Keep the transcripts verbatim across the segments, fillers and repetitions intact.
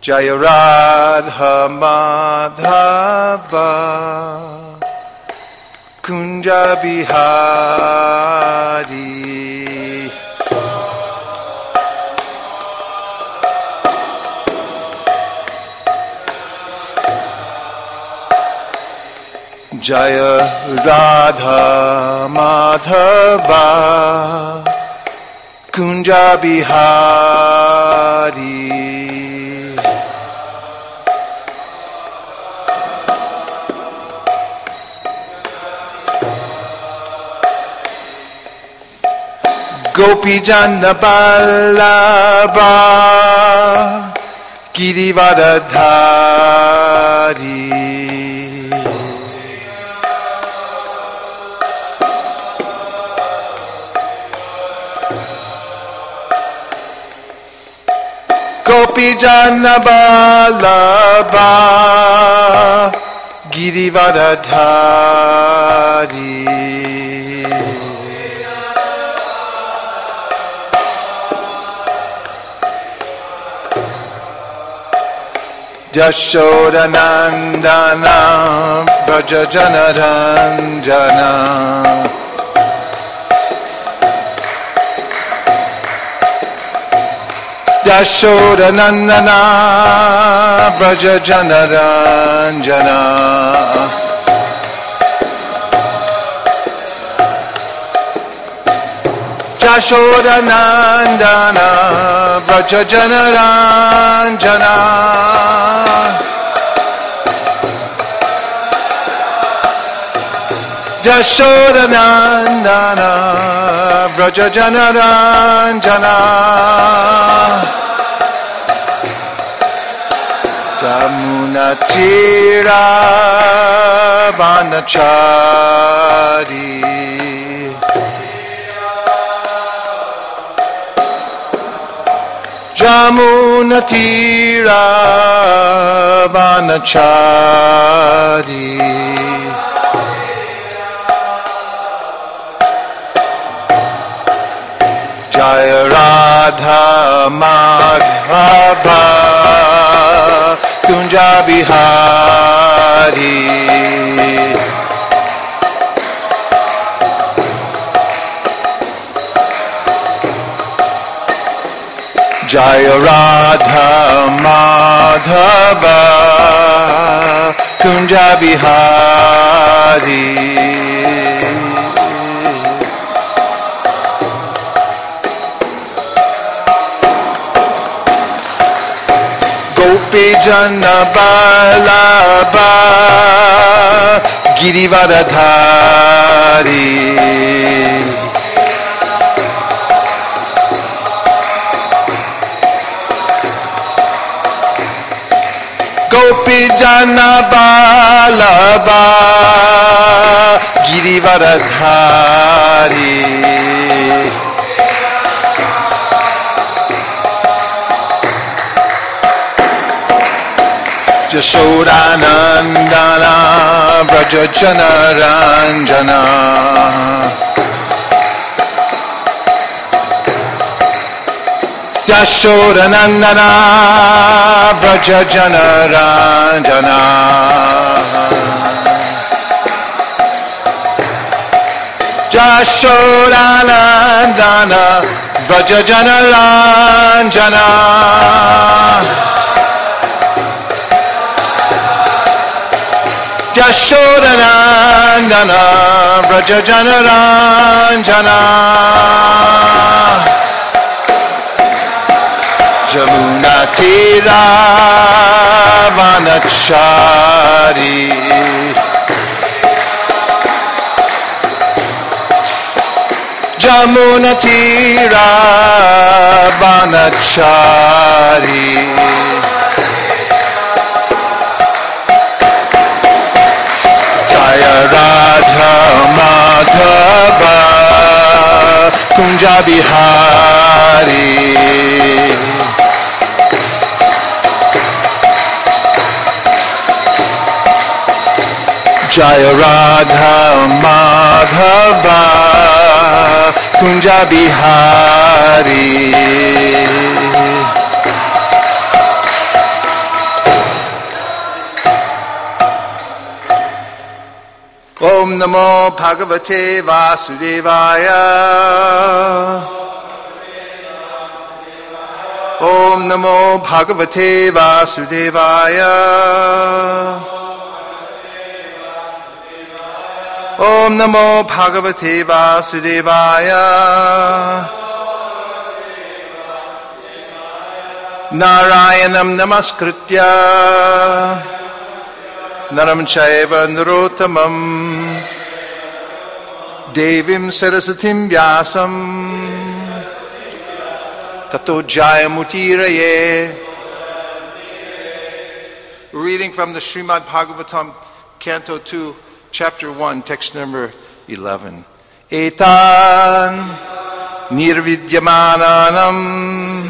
Jaya Radha Madhava Kunja Bihari Jaya Radha Madhava Kunja Bihari Gopi Jana Ballabha Girivardhari Gopi Jana Ballabha Girivardhari Yashoda Nandana Vraja Jana Ranjana Yashoda Nandana Vraja Jana Ranjana Yashoda Nandana Vraja Jana Ranjana Yashoda Nandana Vraja Jana Ranjana Jamuna Tira Vanachari Jamuna Tira Vanachari Jaya Radha Madhava Kunja Bihari Jaya Radha Madhava Kunja Bihari Gopi Jana Ballabha Girivardhari Gopi Jana Ballabha Girivardhari Yashoda Nandana Vraja Jana Ranjana Yashoda Nandana Vraja Jana Ranjana Yashoda Nandana Vraja Jana Ranjana Yashoda Nandana Vraja Jana Ranjana Jamuna Tira Vanachari Jamuna Tira Vanachari Jaya Radha Madhava Kunja Bihari Jaya Radha Madhava Kunja Bihari Om Namo Bhagavate Vasudevaya. Om Namo Bhagavate Vasudevaya. Om Namo Bhagavate Vasudevaya. Narayanam Namaskritya Naram Chaiva Narottamam Devim Sarasatim Vyasam Tato Jayamutiraye. Reading from the Srimad Bhagavatam, Canto two, Chapter one, text number eleven. Etan nirvidyamananam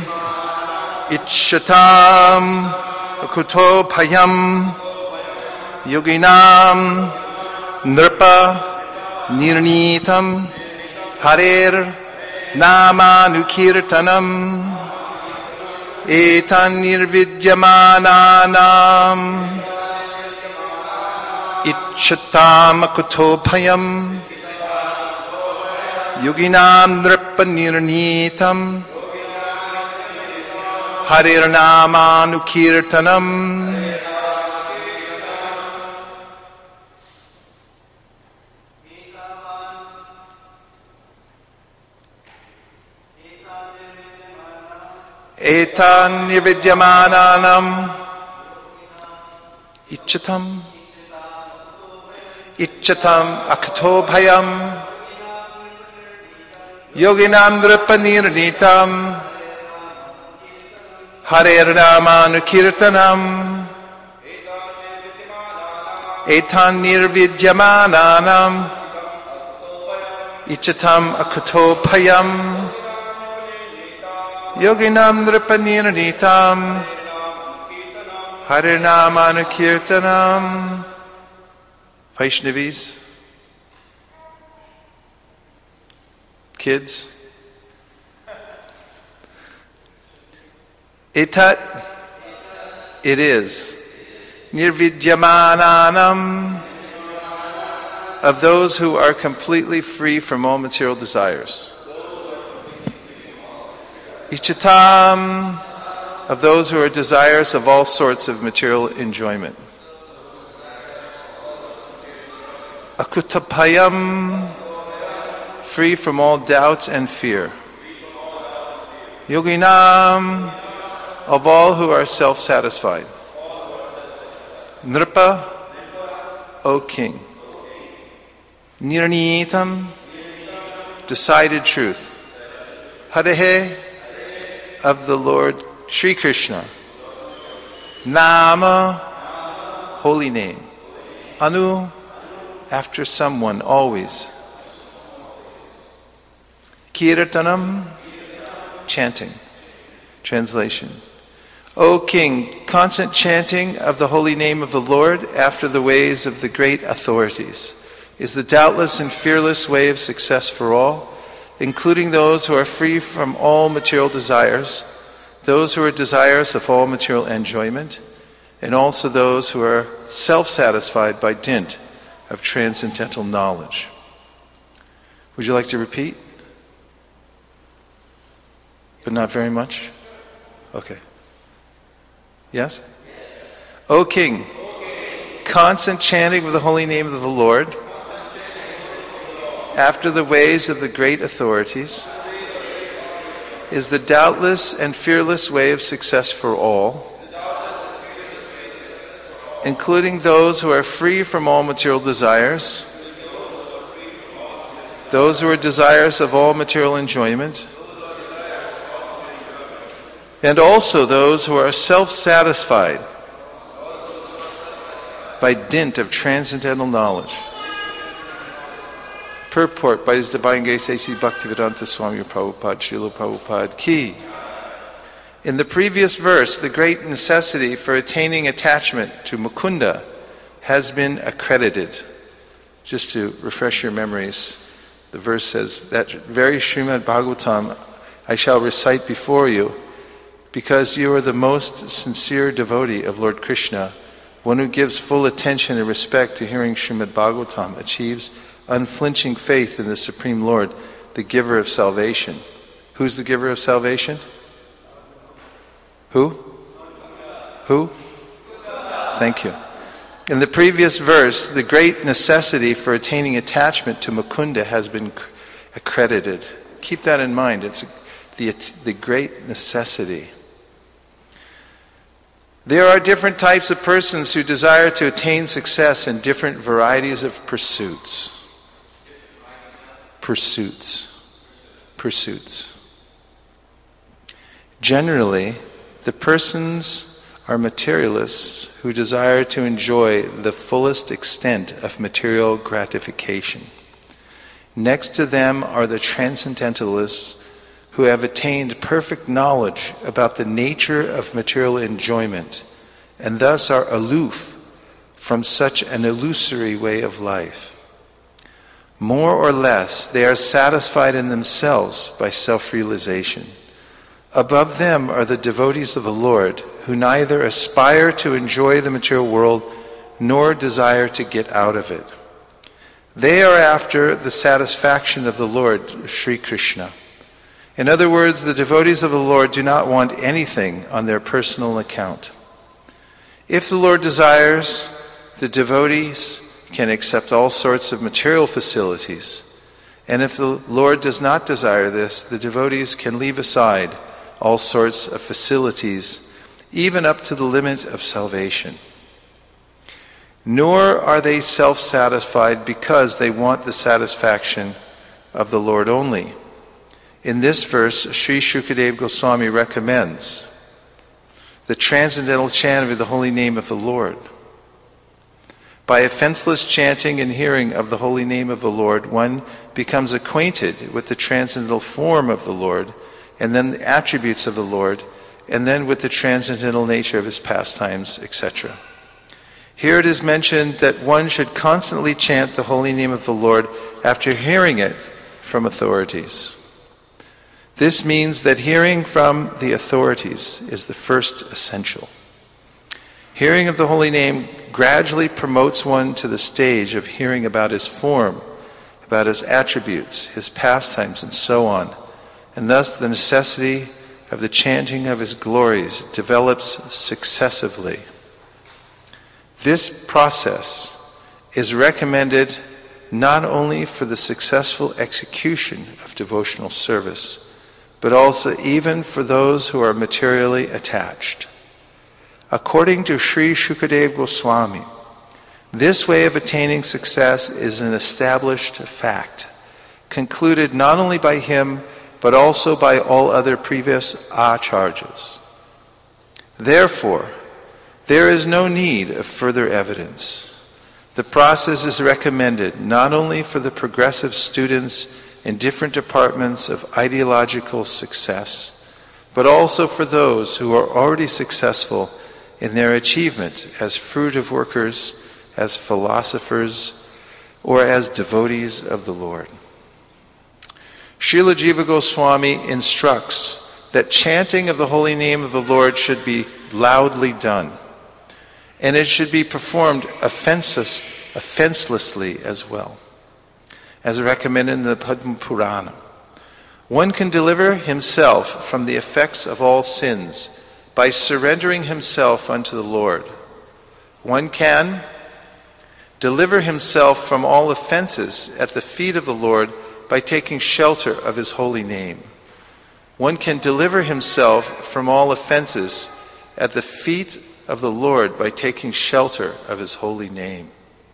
ichchatam akutopayam yoginam nripa nirnitam harer namanukirtanam. Etan nirvidyamananam ichchatam akutopayam yoginam nripa nirnitam harer namanukirtanam. Etan nirvidyamananam ichchatam ichchatam akutopayam yoginam nripa nirnitam harer namanukirtanam. Etan nirvidyamananam ichchatam akutopayam yoginam nripa nirnitam harer namanukirtanam. Vaishnavis, kids, etat, it is, nirvidyamananam, of those who are completely free from all material desires. Ichchatam, of those who are desirous of all sorts of material enjoyment. Akutapayam, free from all doubts and fear. Yoginam, of all who are self-satisfied. Nripa, O king. Nirnitam, decided truth. Harehe, of the Lord Sri Krishna. Nama, holy name. Anu, after someone, always. Kirtanam, chanting. Translation. O king, constant chanting of the holy name of the Lord after the ways of the great authorities is the doubtless and fearless way of success for all, including those who are free from all material desires, those who are desirous of all material enjoyment, and also those who are self-satisfied by dint of transcendental knowledge. Would you like to repeat? But not very much? Okay. Yes? Yes. O king, constant chanting of the holy name of the Lord after the ways of the great authorities is the doubtless and fearless way of success for all, including those who are free from all material desires, those who are desirous of all material enjoyment, and also those who are self-satisfied by dint of transcendental knowledge. Purport by His Divine Grace A C Bhaktivedanta Swami Prabhupada, Srila Prabhupada Ki. In the previous verse, the great necessity for attaining attachment to Mukunda has been accredited. Just to refresh your memories, the verse says, that very Srimad Bhagavatam I shall recite before you, because you are the most sincere devotee of Lord Krishna, One who gives full attention and respect to hearing Srimad Bhagavatam achieves unflinching faith in the Supreme Lord, the giver of salvation. Who's the giver of salvation? Who? Who? Thank you. In the previous verse, the great necessity for attaining attachment to Mukunda has been accredited. Keep that in mind. It's the, the great necessity. There are different types of persons who desire to attain success in different varieties of pursuits. Pursuits. Pursuits. Generally, the persons are materialists who desire to enjoy the fullest extent of material gratification. Next to them are the transcendentalists who have attained perfect knowledge about the nature of material enjoyment and thus are aloof from such an illusory way of life. More or less, they are satisfied in themselves by self-realization. Above them are the devotees of the Lord, who neither aspire to enjoy the material world nor desire to get out of it. They are after the satisfaction of the Lord, Sri Krishna. In other words, the devotees of the Lord do not want anything on their personal account. If the Lord desires, the devotees can accept all sorts of material facilities. And if the Lord does not desire this, the devotees can leave aside all sorts of facilities, even up to the limit of salvation. Nor are they self-satisfied because they want the satisfaction of the Lord only. In this verse, Sri Shukadeva Goswami recommends the transcendental chanting of the holy name of the Lord. By offenseless chanting and hearing of the holy name of the Lord, one becomes acquainted with the transcendental form of the Lord, and then the attributes of the Lord, and then with the transcendental nature of his pastimes, et cetera. Here it is mentioned that one should constantly chant the holy name of the Lord after hearing it from authorities. This means that hearing from the authorities is the first essential. Hearing of the holy name gradually promotes one to the stage of hearing about his form, about his attributes, his pastimes, and so on. And thus the necessity of the chanting of his glories develops successively. This process is recommended not only for the successful execution of devotional service, but also even for those who are materially attached. According to Sri Shukadeva Goswami, this way of attaining success is an established fact, concluded not only by him, but also by all other previous acharyas. Therefore, there is no need of further evidence. The process is recommended not only for the progressive students in different departments of ideological success, but also for those who are already successful in their achievement as fruitive workers, as philosophers, or as devotees of the Lord. Srila Jiva Goswami instructs that chanting of the holy name of the Lord should be loudly done, and it should be performed offenseless, offenselessly as well, as recommended in the Padma Purana. One can deliver himself from the effects of all sins by surrendering himself unto the Lord. One can deliver himself from all offenses at the feet of the Lord by taking shelter of his holy name. One can deliver himself from all offenses at the feet of the Lord by taking shelter of his holy name.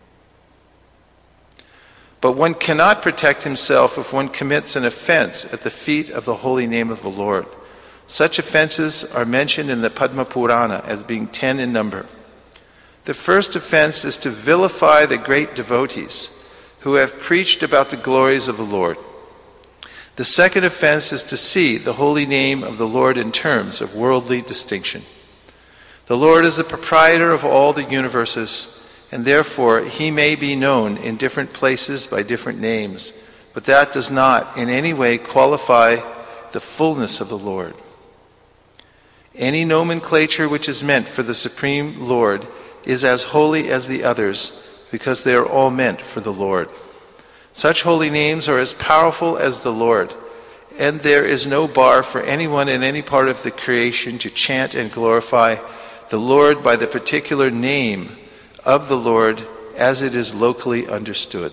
But one cannot protect himself if one commits an offense at the feet of the holy name of the Lord. Such offenses are mentioned in the Padma Purana as being ten in number. The first offense is to vilify the great devotees who have preached about the glories of the Lord. The second offense is to see the holy name of the Lord in terms of worldly distinction. The Lord is the proprietor of all the universes, and therefore he may be known in different places by different names, but that does not in any way qualify the fullness of the Lord. Any nomenclature which is meant for the Supreme Lord is as holy as the others, because they are all meant for the Lord. Such holy names are as powerful as the Lord, and there is no bar for anyone in any part of the creation to chant and glorify the Lord by the particular name of the Lord as it is locally understood.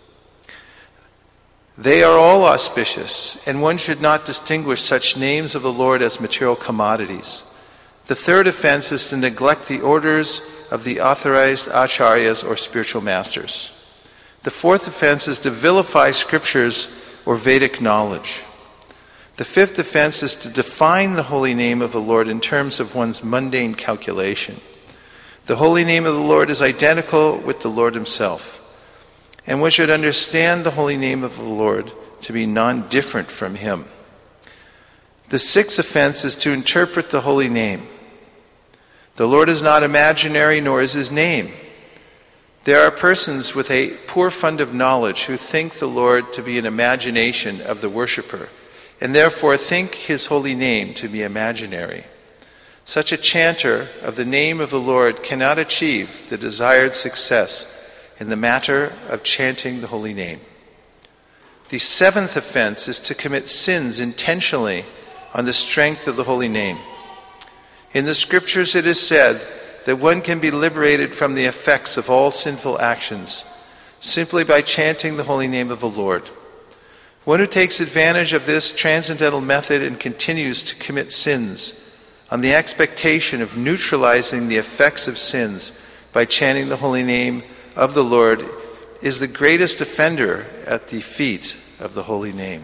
They are all auspicious, and one should not distinguish such names of the Lord as material commodities. The third offense is to neglect the orders of the authorized acharyas or spiritual masters. The fourth offense is to vilify scriptures or Vedic knowledge. The fifth offense is to define the holy name of the Lord in terms of one's mundane calculation. The holy name of the Lord is identical with the Lord himself, and one should understand the holy name of the Lord to be non-different from him. The sixth offense is to interpret the holy name. The Lord is not imaginary, nor is his name. There are persons with a poor fund of knowledge who think the Lord to be an imagination of the worshipper, and therefore think his holy name to be imaginary. Such a chanter of the name of the Lord cannot achieve the desired success in the matter of chanting the holy name. The seventh offense is to commit sins intentionally on the strength of the holy name. In the scriptures it is said that one can be liberated from the effects of all sinful actions simply by chanting the holy name of the Lord. One who takes advantage of this transcendental method and continues to commit sins on the expectation of neutralizing the effects of sins by chanting the holy name of the Lord is the greatest offender at the feet of the holy name.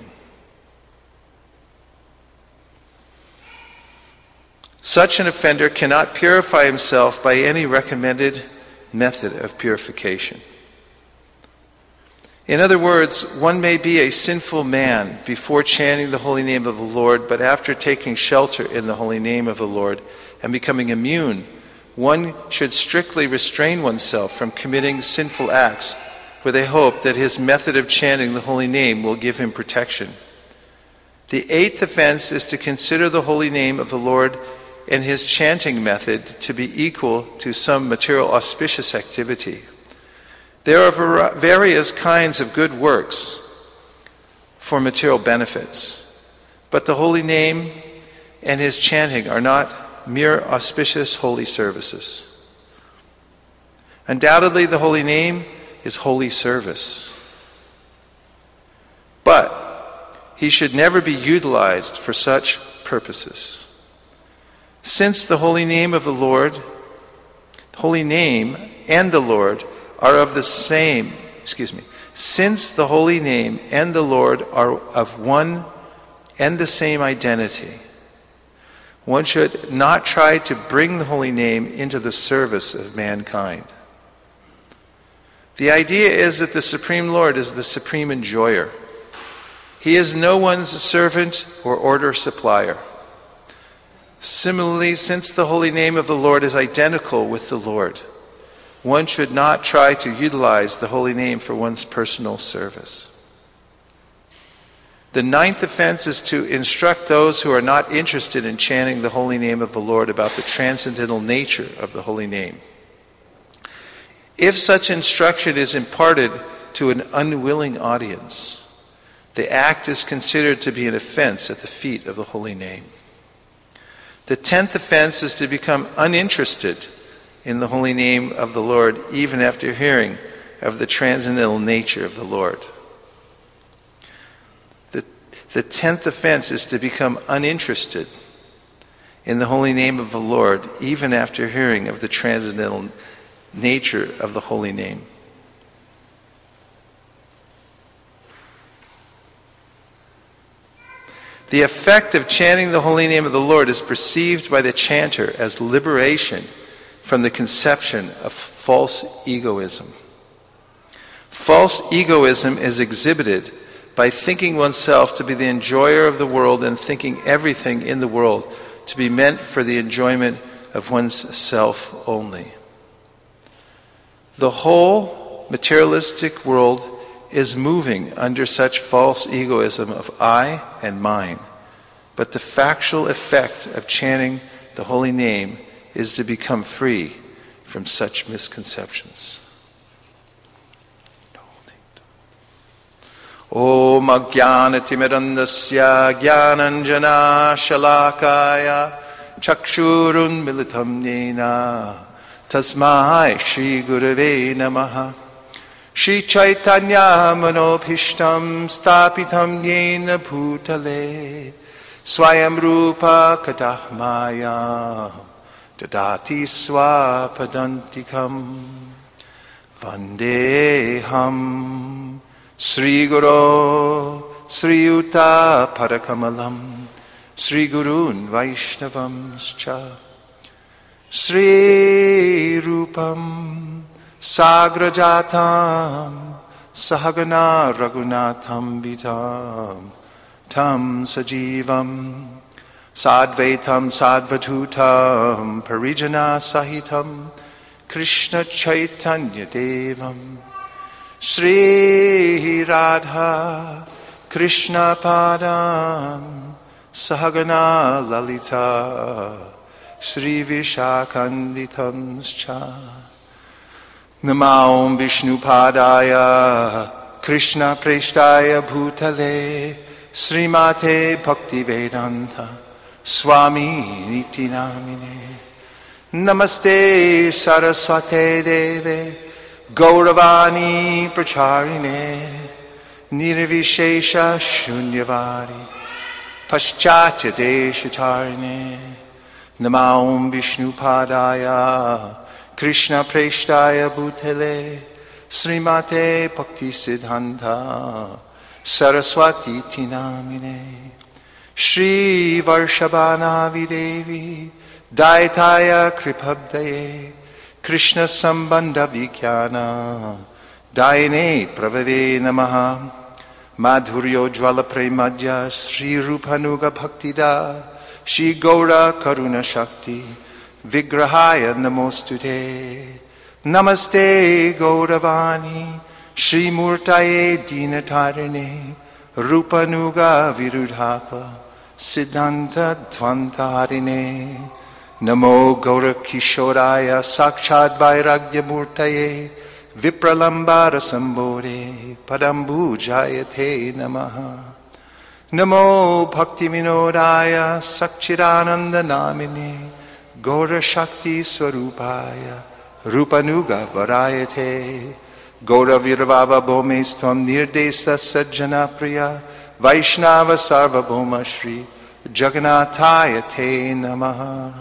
Such an offender cannot purify himself by any recommended method of purification. In other words, one may be a sinful man before chanting the holy name of the Lord, but after taking shelter in the holy name of the Lord and becoming immune, one should strictly restrain oneself from committing sinful acts with a hope that his method of chanting the holy name will give him protection. The eighth offense is to consider the holy name of the Lord and his chanting method to be equal to some material auspicious activity. There are various kinds of good works for material benefits, but the holy name and his chanting are not mere auspicious holy services. Undoubtedly, the holy name is holy service, but he should never be utilized for such purposes. Since the holy name of the Lord, holy name and the Lord are of the same, excuse me, since the holy name and the Lord are of one and the same identity, one should not try to bring the holy name into the service of mankind. The idea is that the Supreme Lord is the supreme enjoyer. He is no one's servant or order supplier. Similarly, since the holy name of the Lord is identical with the Lord, one should not try to utilize the holy name for one's personal service. The ninth offense is to instruct those who are not interested in chanting the holy name of the Lord about the transcendental nature of the holy name. If such instruction is imparted to an unwilling audience, the act is considered to be an offense at the feet of the holy name. The tenth offense is to become uninterested in the holy name of the Lord even after hearing of the transcendental nature of the Lord. The, the tenth offense is to become uninterested in the holy name of the Lord even after hearing of the transcendental nature of the holy name. The effect of chanting the holy name of the Lord is perceived by the chanter as liberation from the conception of false egoism. False egoism is exhibited by thinking oneself to be the enjoyer of the world and thinking everything in the world to be meant for the enjoyment of one's self only. The whole materialistic world is moving under such false egoism of I and mine, but the factual effect of chanting the holy name is to become free from such misconceptions. Om Ajnanatimidandasya Jnananjana Shalakaya Chakshurun Militam Yena Tasmai Shri Gurave Namaha Shri Chaitanya Manobhishtam Stapitam Yena Bhutale Swayam Rupa Kadahmaya Dadati Swapadantikam Vandeham Sri Guru Sri Yuta Parakamalam Sri Gurun Vaishnavam Scha Sri Rupam Sagrajatam Sahagana Raghunatham Vitam Tam Sajivam Sadvaitam Sadvatutam Parijana Sahitam Krishna Chaitanya Devam Sri Radha Krishna Padam Sahagana Lalita Sri Vishakhanditam Scha Namo Vishnu Padaya Krishna Preshtaya Bhutale Srimate Bhaktivedanta Swami Niti Namine Namaste Saraswate Deve Gauravani Pracharine Nirvishesha Shunyavadi Paschatya Deshatarine Namo Vishnu Padaya Krishna Preshtaya Bhutale Srimate Bhakti Siddhanta Saraswati Tinamine Shri Varshabhana Videvi Daitaya Kripabdaye Krishna Sambandha Vikyana Daine Pravave Namaha Madhuryo Jwala Premadya Sri Rupanuga Bhaktida Shri Gaura Karuna Shakti Vigrahaya Namostute Namaste Gauravani Shri Murtaye Dinatarine Rupanuga Virudhapa Siddhanta Dvantarine Namo Gaura Kishoraya Sakshad Vairagya Murtaye Vipralambara Sambore Padambu Jayate Namaha Namo Bhakti Vinodaya Sakchirananda Namine Gaura Shakti Swarupaya Rupanuga Varayate Gaura Virvava Bhomestam Nirdesa Sajjana Priya Vaishnava Sarvabhoma Shri Jagannathaya Te Namaha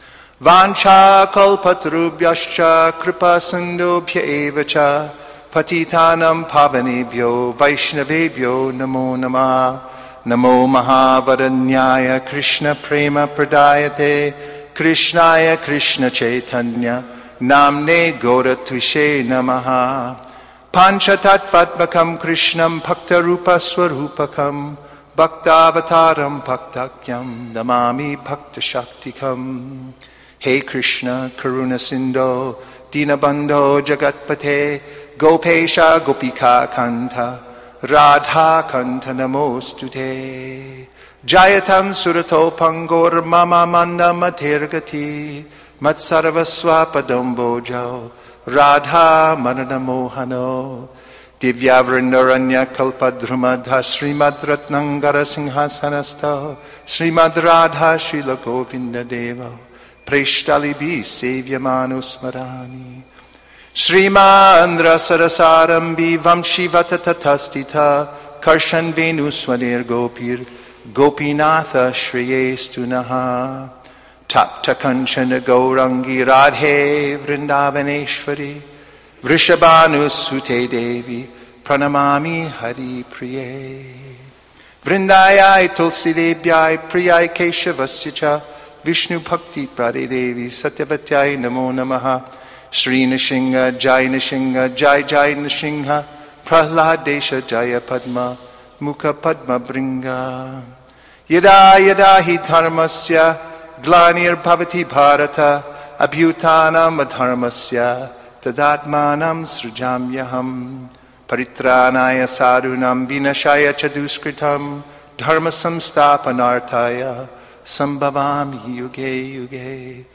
Vancha kalpatarubhyascha kripa sindhubhya evacha patitanam pavanebhyo vaishnavebhyo namo namah namo mahavaranyaya krishna prema pradayate krishnaya krishna chaitanya namne gauratvise namaha panchatattvatmakam krishnam bhaktarupa swarupakam bhaktavataram bhaktakyam namami bhaktashaktikam. Hey Krishna, Karuna Sindho, Dinabandho Jagatpate, Gopesha Gopika Kanta, Radha Kanta Namostute, Jayatam Surato Pangor Mama Manda Matergati, Matsarvaswa Padombojo, Radha Manana Mohano, Divyavrindaranya Kalpadrumadha, Srimad Ratnangara Singhasanasto, Srimad Radha Srila Govinda Deva, Preshtalibi Sevyamanu Smarani Srimandra Sarasarambi Vamshivatatatastita Karshan Venuswanir Gopir Gopinatha Shreyestunaha Tapta Kanchana Gaurangi Radhe Vrindavaneshwari Vrishabhanu Sute Devi Pranamami Hari Priye Vrindayai Tulsidebhyai Priyai Keshavasya Vishnu Bhakti Prade Devi Satyavatyai Namo Namaha Sri Nishinga Jai Nishinga Jai Jai Nishinga Prahladesha Jaya Padma Mukha Padma Bringa Yada Yada Hi Dharmasya Glanir Bhavati Bharata Abhyutanam Adharmasya Tadatmanam Srujamyaham Paritranaya Sadhunam Vinashaya Chaduskritam Dharma Samstapanartaya Sambhavami yuge yuge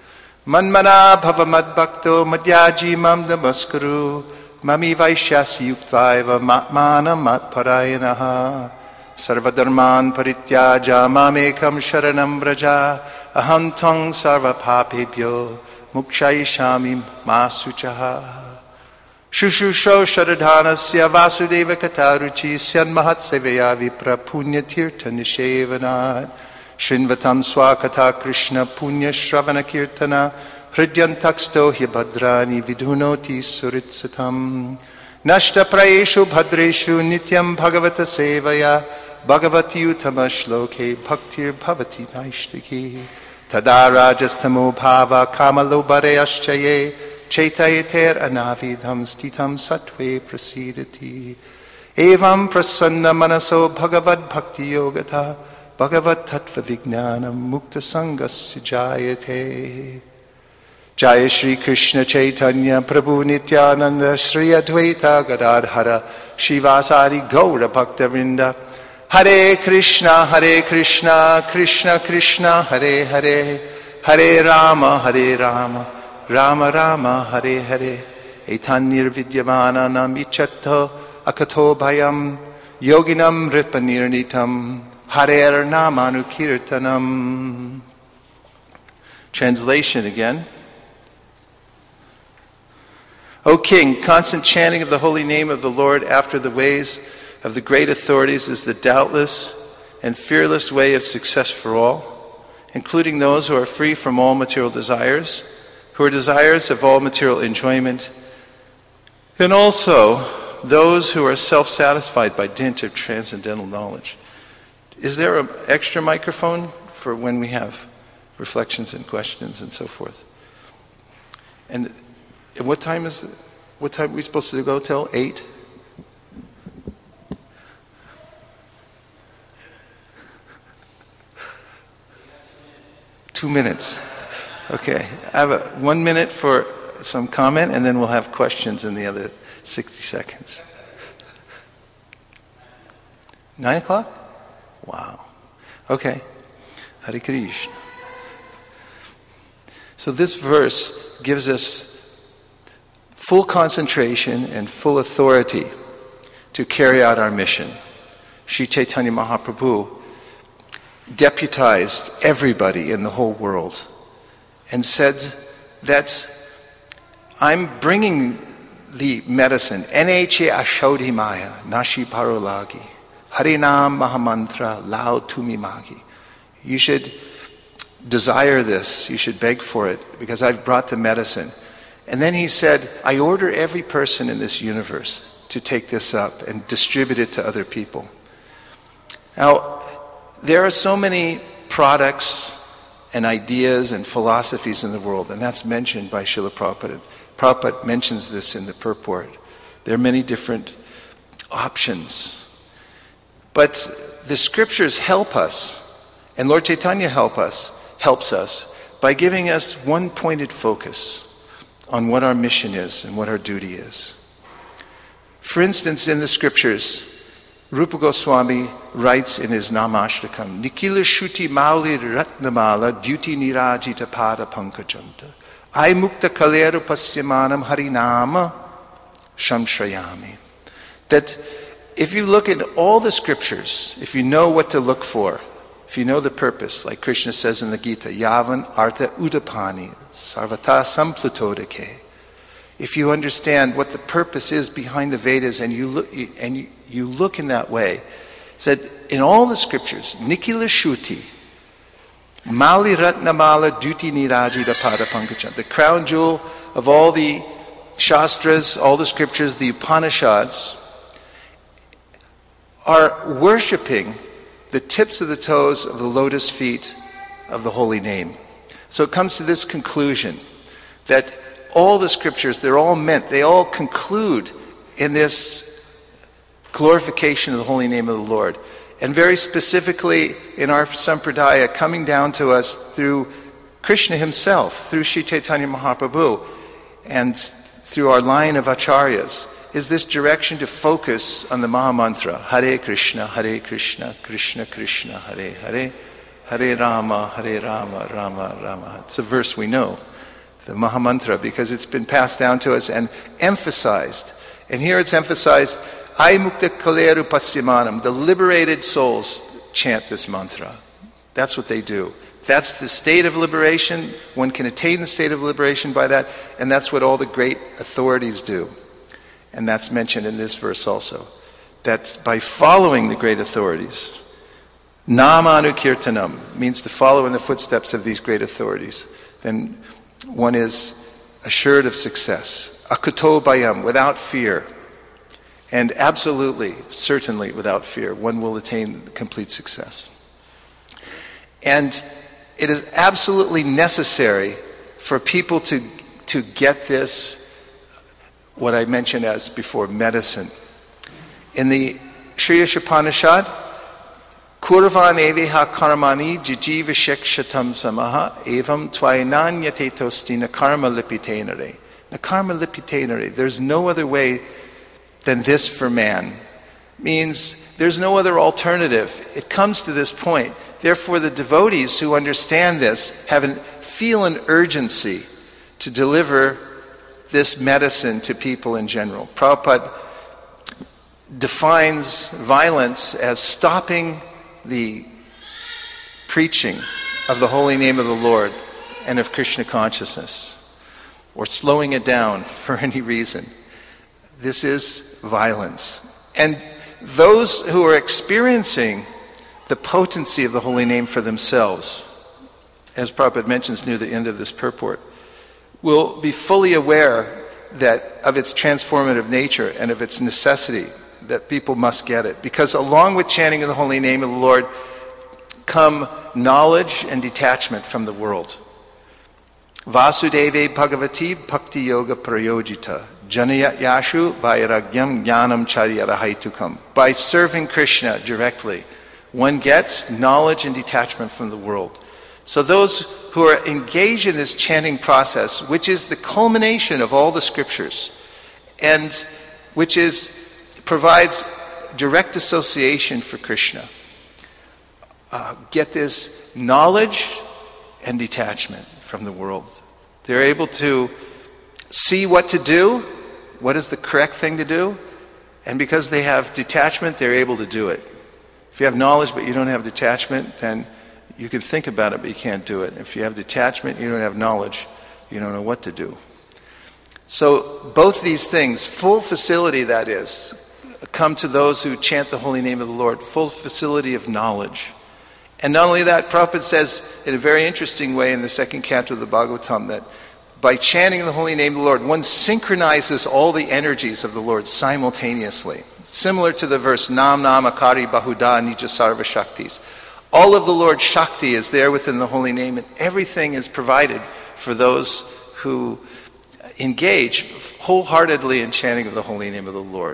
Manmana bhava madbhakto madhyaji mam namaskuru mami vaishyasi yuktvaiva matmana matparayanaha sarvadharman parityaja mamekam sharanam vraja aham tvang sarva papebhyo mukshayishami masuchaha Shushusho Sharadhanasya Vasudeva Kataruchi Syanmahat Sevaya Vipra Punya Tirtha Nishevanat Shinvatam Swakata Krishna Punya Shravana Kirtana Hridyantaksto Hyabadrani Vidhunoti Suritsatam Nashta Prayeshu Bhadreshu Nityam Bhagavata Sevaya Bhagavati Utama Shloke Bhaktir Bhavati Naishtaki Tadarajas Bhava Kamalobare Ashchaye Chaitayeter anavidham stitam satve prasidati evam prasanna manaso bhagavad bhakti yogata bhagavad tattva vijnanam mukta sangasya jayate Jaya Shri Krishna Chaitanya Prabhu Nityananda Shri Advaita Gadadhara Shivasari Gaura Bhaktavinda Hare Krishna Hare Krishna Krishna Krishna Hare Hare Hare Rama Hare Rama Rama Rama Hare Hare Etannir Vidyamananam Ichatta Akato Bhayam Yoginam Ripanirnitam Hare Namanukirtanam. Translation again. O King, constant chanting of the holy name of the Lord after the ways of the great authorities is the doubtless and fearless way of success for all, including those who are free from all material desires, who are desirous of all material enjoyment, and also those who are self-satisfied by dint of transcendental knowledge. Is there an extra microphone for when we have reflections and questions and so forth? And what time is it? What time are we supposed to go till? Eight? Two minutes. Okay, I have a, one minute for some comment, and then we'll have questions in the other sixty seconds. Nine o'clock? Wow. Okay. Hare Krishna. So this verse gives us full concentration and full authority to carry out our mission. Sri Chaitanya Mahaprabhu deputized everybody in the whole world and said that I'm bringing the medicine, N-H-A Ashodhi Maya, Nashi Parolagi, Harinam Mahamantra, Lao Tumi Magi. You should desire this, you should beg for it, because I've brought the medicine. And then he said, I order every person in this universe to take this up and distribute it to other people. Now, there are so many products and ideas and philosophies in the world, and that's mentioned by Srila Prabhupada. Prabhupada mentions this in the purport. There are many different options. But the scriptures help us, and Lord Chaitanya help us, helps us by giving us one pointed focus on what our mission is and what our duty is. For instance, in the scriptures, Rupa Goswami writes in his Namashtakam, Nikila Shuti Mauli Ratnamala Duti Nirajita Pada Pankajanta I Mukta Kaleru Pasyamanam Harinama Shamshrayami. That if you look at all the scriptures, if you know what to look for, if you know the purpose, like Krishna says in the Gita, Yavan Artha Udapani Sarvata Samplutodake. If you understand what the purpose is behind the Vedas and you look, and you, you look in that way, said in all the scriptures, Nikila Shuti, Mali Ratnamala Duti Nirajita Pada Pankajam, the crown jewel of all the Shastras, all the scriptures, the Upanishads, are worshipping the tips of the toes of the lotus feet of the holy name. So it comes to this conclusion that all the scriptures, they're all meant, they all conclude in this glorification of the holy name of the Lord. And very specifically in our sampradaya, coming down to us through Krishna himself, through Sri Chaitanya Mahaprabhu, and through our line of acharyas, is this direction to focus on the Mahamantra, Hare Krishna, Hare Krishna, Krishna Krishna, Hare Hare, Hare Rama, Hare Rama, Rama Rama. It's a verse we know. the Mahamantra, because it's been passed down to us and emphasized. And here it's emphasized, Ai Mukta Kaleru Passimanam, the liberated souls chant this mantra. That's what they do. That's the state of liberation. One can attain the state of liberation by that, and that's what all the great authorities do. And that's mentioned in this verse also. That by following the great authorities, Namanukirtanam means to follow in the footsteps of these great authorities, then one is assured of success. Akuto bayam, without fear. And absolutely, certainly without fear, one will attain complete success. And it is absolutely necessary for people to, to get this, what I mentioned as before, medicine. In the Shri Ishopanishad, Kurvan eviha karmani jijiva shekshatam samaha evam tvainanyate tosti nakarma lipitenare. Nakarma lipitenare. There's no other way than this for man. Means there's no other alternative. It comes to this point. Therefore, the devotees who understand this have an, feel an urgency to deliver this medicine to people in general. Prabhupada defines violence as stopping the preaching of the holy name of the Lord and of Krishna consciousness, or slowing it down for any reason. This is violence. And those who are experiencing the potency of the holy name for themselves, as Prabhupada mentions near the end of this purport, will be fully aware that of its transformative nature and of its necessity, that people must get it. Because along with chanting of the holy name of the Lord come knowledge and detachment from the world. Vasudeve Bhagavati Bhakti Yoga Prayojita Janayat Yashu Vairagyam Jnanam Charyarahaitukam. By serving Krishna directly, one gets knowledge and detachment from the world. So those who are engaged in this chanting process, which is the culmination of all the scriptures, and which is provides direct association for Krishna, uh, get this knowledge and detachment from the world. They're able to see what to do, what is the correct thing to do, and because they have detachment, they're able to do it. If you have knowledge but you don't have detachment, then you can think about it but you can't do it. If you have detachment, you don't have knowledge, you don't know what to do. So both these things, full facility that is, come to those who chant the holy name of the Lord, full facility of knowledge. And not only that, Prabhupada says in a very interesting way in the second canto of the Bhagavatam that by chanting the holy name of the Lord, one synchronizes all the energies of the Lord simultaneously. Similar to the verse, Nam Nam Akari Bahuda Nija Sarva Shaktis. All of the Lord's Shakti is there within the holy name, and everything is provided for those who engage wholeheartedly in chanting of the holy name of the Lord.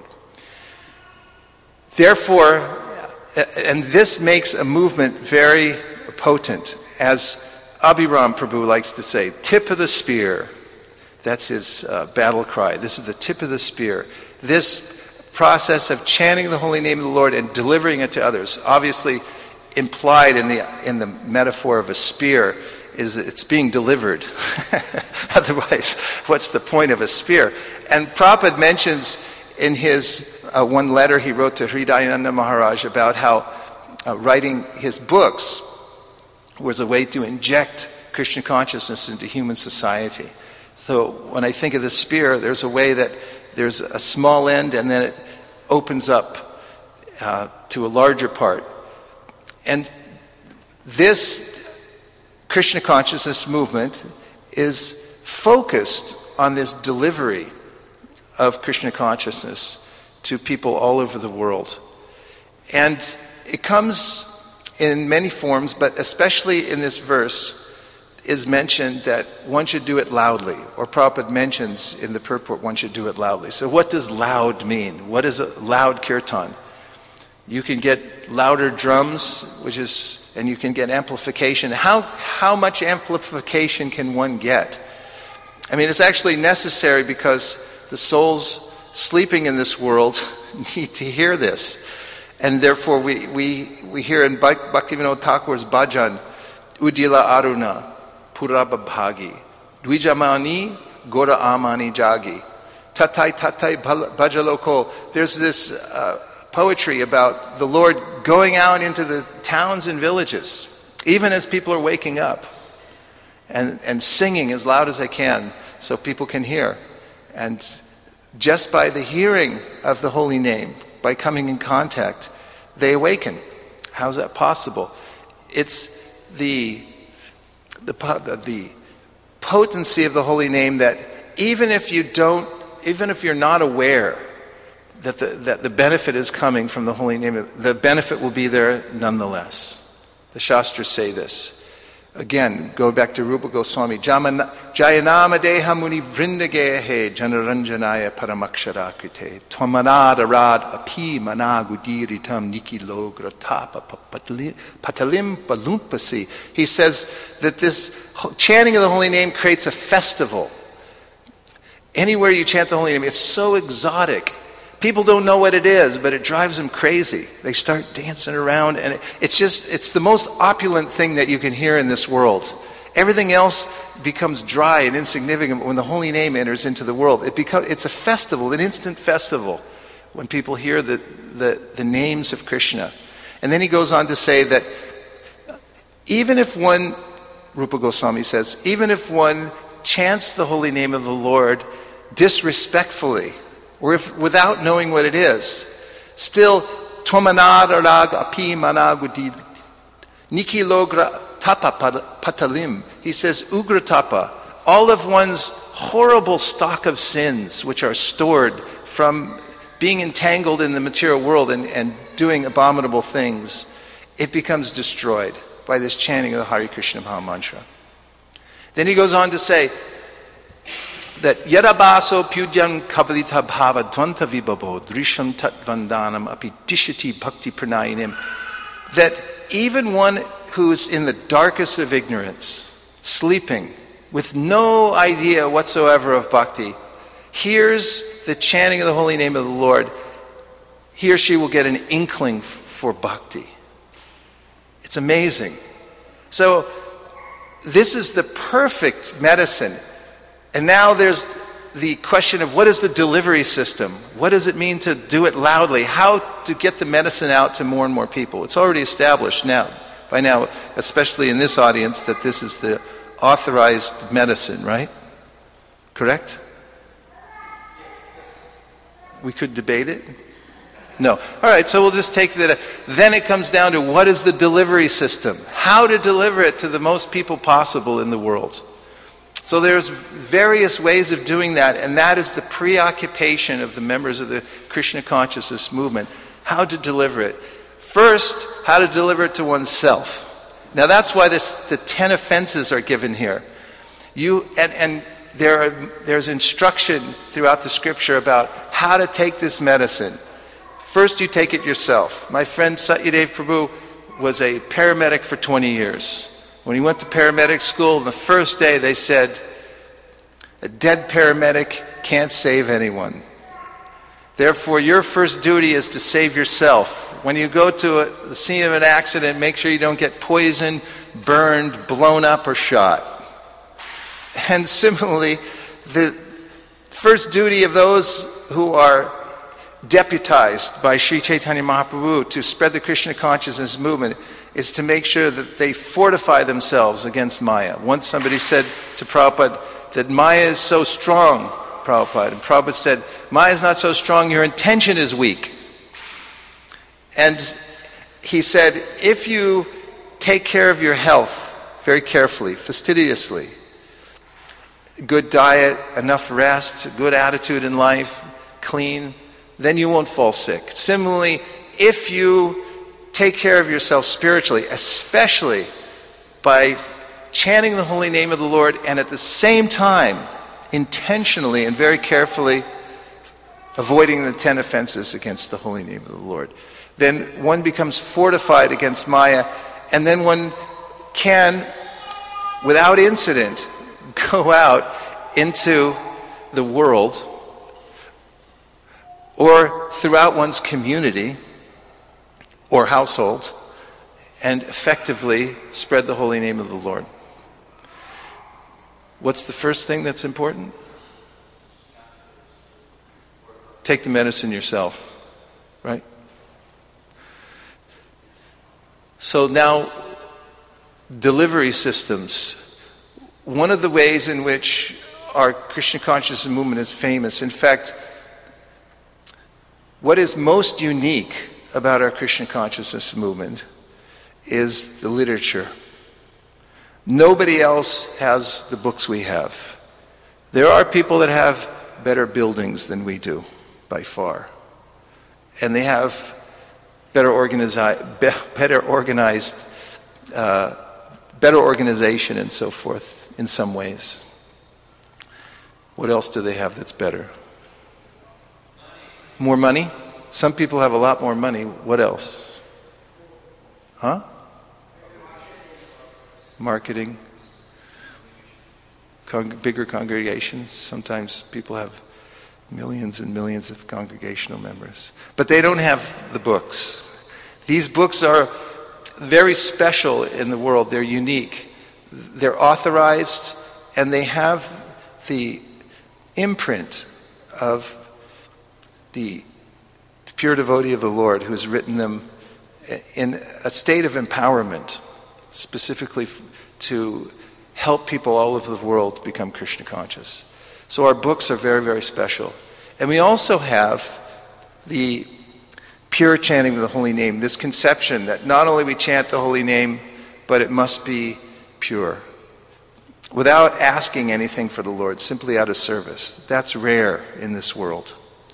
Therefore, and this makes a movement very potent, as Abhiram Prabhu likes to say, tip of the spear. That's his uh, battle cry. This is the tip of the spear. This process of chanting the holy name of the Lord and delivering it to others, obviously implied in the in the metaphor of a spear, is that it's being delivered. Otherwise, what's the point of a spear? And Prabhupada mentions in his uh, one letter he wrote to Hridayananda Maharaj about how uh, writing his books was a way to inject Krishna consciousness into human society. So when I think of the spear, there's a way that there's a small end and then it opens up uh, to a larger part. And this Krishna consciousness movement is focused on this delivery of Krishna consciousness to people all over the world. And it comes in many forms, but especially in this verse is mentioned that one should do it loudly, or Prabhupada mentions in the purport one should do it loudly. So what does loud mean? What is a loud kirtan? You can get louder drums, which is, and you can get amplification. How how much amplification can one get? I mean, it's actually necessary because the souls sleeping in this world need to hear this. And therefore we, we, we hear in Bhaktivinoda Thakur's bhajan, Udila Aruna, Purabha Bhagi, Dwijamani Gora Amani Jagi. Tatai Tatai Bajaloko. There's this uh, poetry about the Lord going out into the towns and villages, even as people are waking up, and, and singing as loud as they can so people can hear. And just by the hearing of the holy name, by coming in contact, they awaken. How's that possible? It's the, the, the potency of the holy name that even if you don't, even if you're not aware that the, that the benefit is coming from the holy name, the benefit will be there nonetheless. The Shastras say this. Again, go back to Rupa Goswami. Jayanama deha muni vrindagehe janaranjanaya paramakshara krite. Twamanad arad api managudiritam nikilogra tapa patalim balumpasi. He says that this chanting of the holy name creates a festival. Anywhere you chant the holy name, it's so exotic. People don't know what it is, but it drives them crazy. They start dancing around, and it, it's just, it's the most opulent thing that you can hear in this world. Everything else becomes dry and insignificant when the holy name enters into the world. It becomes, it's a festival, an instant festival, when people hear the, the, the names of Krishna. And then he goes on to say that even if one, Rupa Goswami says, even if one chants the holy name of the Lord disrespectfully, or if without knowing what it is, still twamanad arag api managudi nikilogra tapa patalim. He says ugra tapa, all of one's horrible stock of sins which are stored from being entangled in the material world and, and doing abominable things, it becomes destroyed by this chanting of the Hare Krishna Maha Mantra. Then he goes on to say that yadabaso pyudyan kavalita bhava dvanta vibhavo drisham tat vandanam api dishati bhakti pranayinim, that even one who is in the darkest of ignorance, sleeping, with no idea whatsoever of bhakti, hears the chanting of the holy name of the Lord, he or she will get an inkling f- for bhakti. It's amazing. So this is the perfect medicine. And now there's the question of what is the delivery system? What does it mean to do it loudly? How to get the medicine out to more and more people? It's already established now, by now, especially in this audience, that this is the authorized medicine, right? Correct? We could debate it? No. All right, so we'll just take that. Then it comes down to what is the delivery system? How to deliver it to the most people possible in the world. So there's various ways of doing that, and that is the preoccupation of the members of the Krishna consciousness movement, how to deliver it. First, how to deliver it to oneself. Now that's why this, the ten offenses are given here. You and, and there are, there's instruction throughout the scripture about how to take this medicine. First, you take it yourself. My friend Satyadev Prabhu was a paramedic for twenty years. When he went to paramedic school, the first day they said, a dead paramedic can't save anyone. Therefore, your first duty is to save yourself. When you go to a, the scene of an accident, make sure you don't get poisoned, burned, blown up, or shot. And similarly, the first duty of those who are deputized by Sri Chaitanya Mahaprabhu to spread the Krishna consciousness movement is to make sure that they fortify themselves against Maya. Once somebody said to Prabhupada that Maya is so strong, Prabhupada, and Prabhupada said, Maya is not so strong, your intention is weak. And he said, if you take care of your health very carefully, fastidiously, good diet, enough rest, good attitude in life, clean, then you won't fall sick. Similarly, if you take care of yourself spiritually, especially by chanting the holy name of the Lord and at the same time, intentionally and very carefully avoiding the ten offenses against the holy name of the Lord, then one becomes fortified against Maya, and then one can, without incident, go out into the world or throughout one's community or household and effectively spread the holy name of the Lord. What's the first thing that's important? Take the medicine yourself, right? So now, delivery systems. One of the ways in which our Krishna consciousness movement is famous, in fact, what is most unique about our Krishna consciousness movement is the literature. Nobody else has the books we have. There are people that have better buildings than we do, by far. And they have better organizi- be- better organized, uh, better organization and so forth in some ways. What else do they have that's better? More money? Some people have a lot more money. What else? Huh? Marketing. Con- bigger congregations. Sometimes people have millions and millions of congregational members. But they don't have the books. These books are very special in the world. They're unique. They're authorized, and they have the imprint of the pure devotee of the Lord who has written them in a state of empowerment, specifically f- to help people all over the world become Krishna conscious. So our books are very, very special. And we also have the pure chanting of the holy name, this conception that not only we chant the holy name, but it must be pure. Without asking anything for the Lord, simply out of service. That's rare in this world.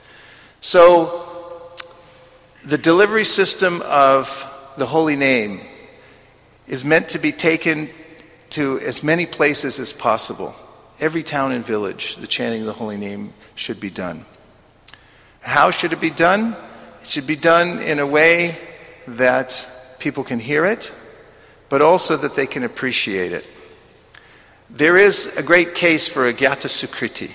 So, the delivery system of the holy name is meant to be taken to as many places as possible. Every town and village, the chanting of the holy name should be done. How should it be done? It should be done in a way that people can hear it, but also that they can appreciate it. There is a great case for a Gyata Sukriti.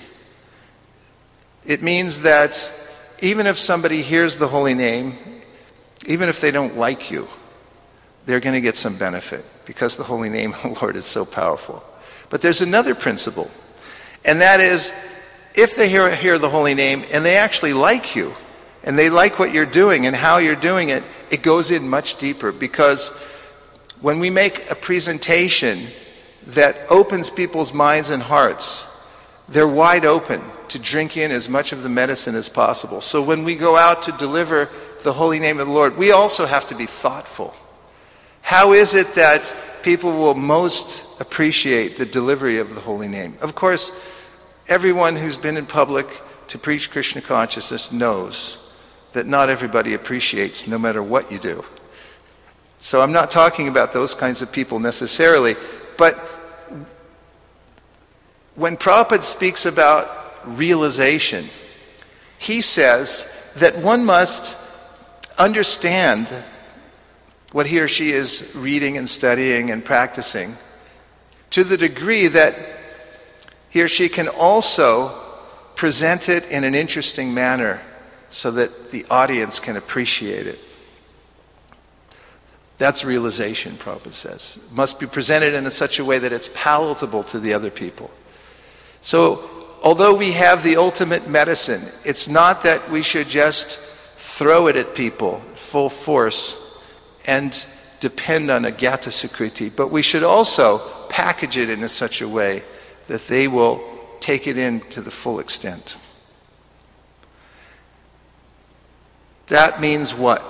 It means that even if somebody hears the holy name, even if they don't like you, they're going to get some benefit because the holy name of the Lord is so powerful. But there's another principle, and that is if they hear, hear the holy name and they actually like you, and they like what you're doing and how you're doing it, it goes in much deeper, because when we make a presentation that opens people's minds and hearts, they're wide open to drink in as much of the medicine as possible. So when we go out to deliver the holy name of the Lord, we also have to be thoughtful. How is it that people will most appreciate the delivery of the holy name? Of course, everyone who's been in public to preach Krishna consciousness knows that not everybody appreciates no matter what you do. So I'm not talking about those kinds of people necessarily, but when Prabhupada speaks about realization, he says that one must understand what he or she is reading and studying and practicing to the degree that he or she can also present it in an interesting manner so that the audience can appreciate it. That's realization, Prabhupada says. It must be presented in such a way that it's palatable to the other people. So, although we have the ultimate medicine, it's not that we should just throw it at people full force and depend on a Gyata Sukriti, but we should also package it in such a way that they will take it in to the full extent. That means what?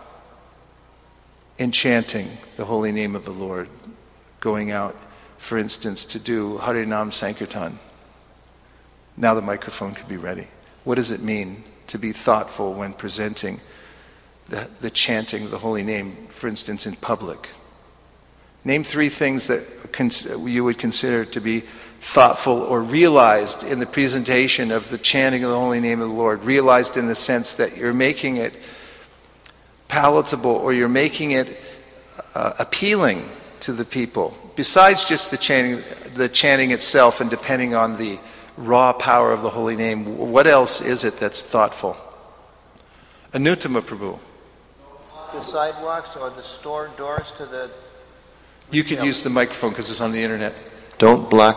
In chanting the holy name of the Lord, going out, for instance, to do Harinam Sankirtan. Now the microphone can be ready. What does it mean to be thoughtful when presenting the, the chanting of the holy name, for instance, in public? Name three things that cons- you would consider to be thoughtful or realized in the presentation of the chanting of the holy name of the Lord. Realized in the sense that you're making it palatable, or you're making it uh, appealing to the people. Besides just the chanting, the chanting itself, and depending on the raw power of the holy name, what else is it that's thoughtful? Anuttama Prabhu. The sidewalks or the store doors to the... You could use the microphone because it's on the internet. Don't block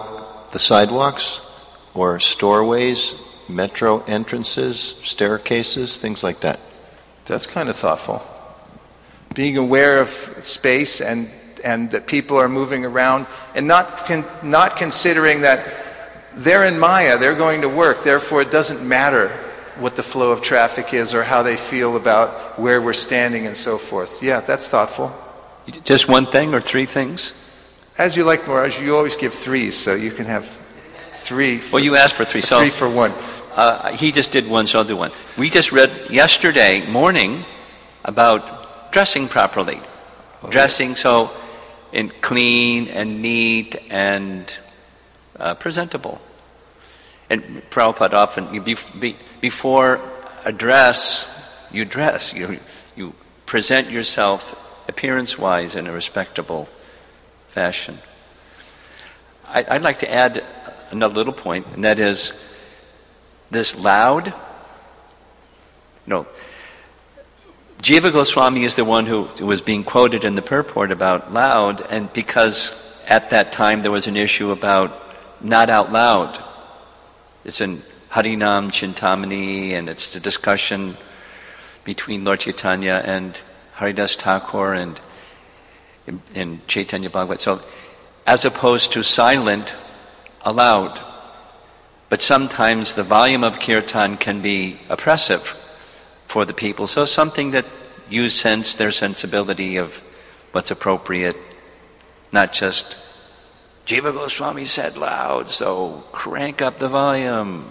the sidewalks or storeways, metro entrances, staircases, things like that. That's kind of thoughtful. Being aware of space and and that people are moving around and not con- not considering that they're in Maya, they're going to work, therefore it doesn't matter what the flow of traffic is or how they feel about where we're standing and so forth. Yeah, that's thoughtful. Just one thing or three things? As you like, Miraj, you always give threes, so you can have three. For, well, you asked for three. So three for one. Uh, he just did one, so I'll do one. We just read yesterday morning about dressing properly. Oh, dressing yeah. so in clean and neat and uh, presentable. And Prabhupada often, you be, be, before a dress, you dress. You, you present yourself appearance-wise in a respectable fashion. I, I'd like to add another little point, and that is this loud. No. Jiva Goswami is the one who was being quoted in the purport about loud, and because at that time there was an issue about not out loud. It's in Harinam Chintamani, and it's the discussion between Lord Chaitanya and Haridas Thakur and in, in Chaitanya Bhagavat. So, as opposed to silent, aloud. But sometimes the volume of kirtan can be oppressive for the people. So something that you sense their sensibility of what's appropriate, not just Jiva Goswami said loud, so crank up the volume.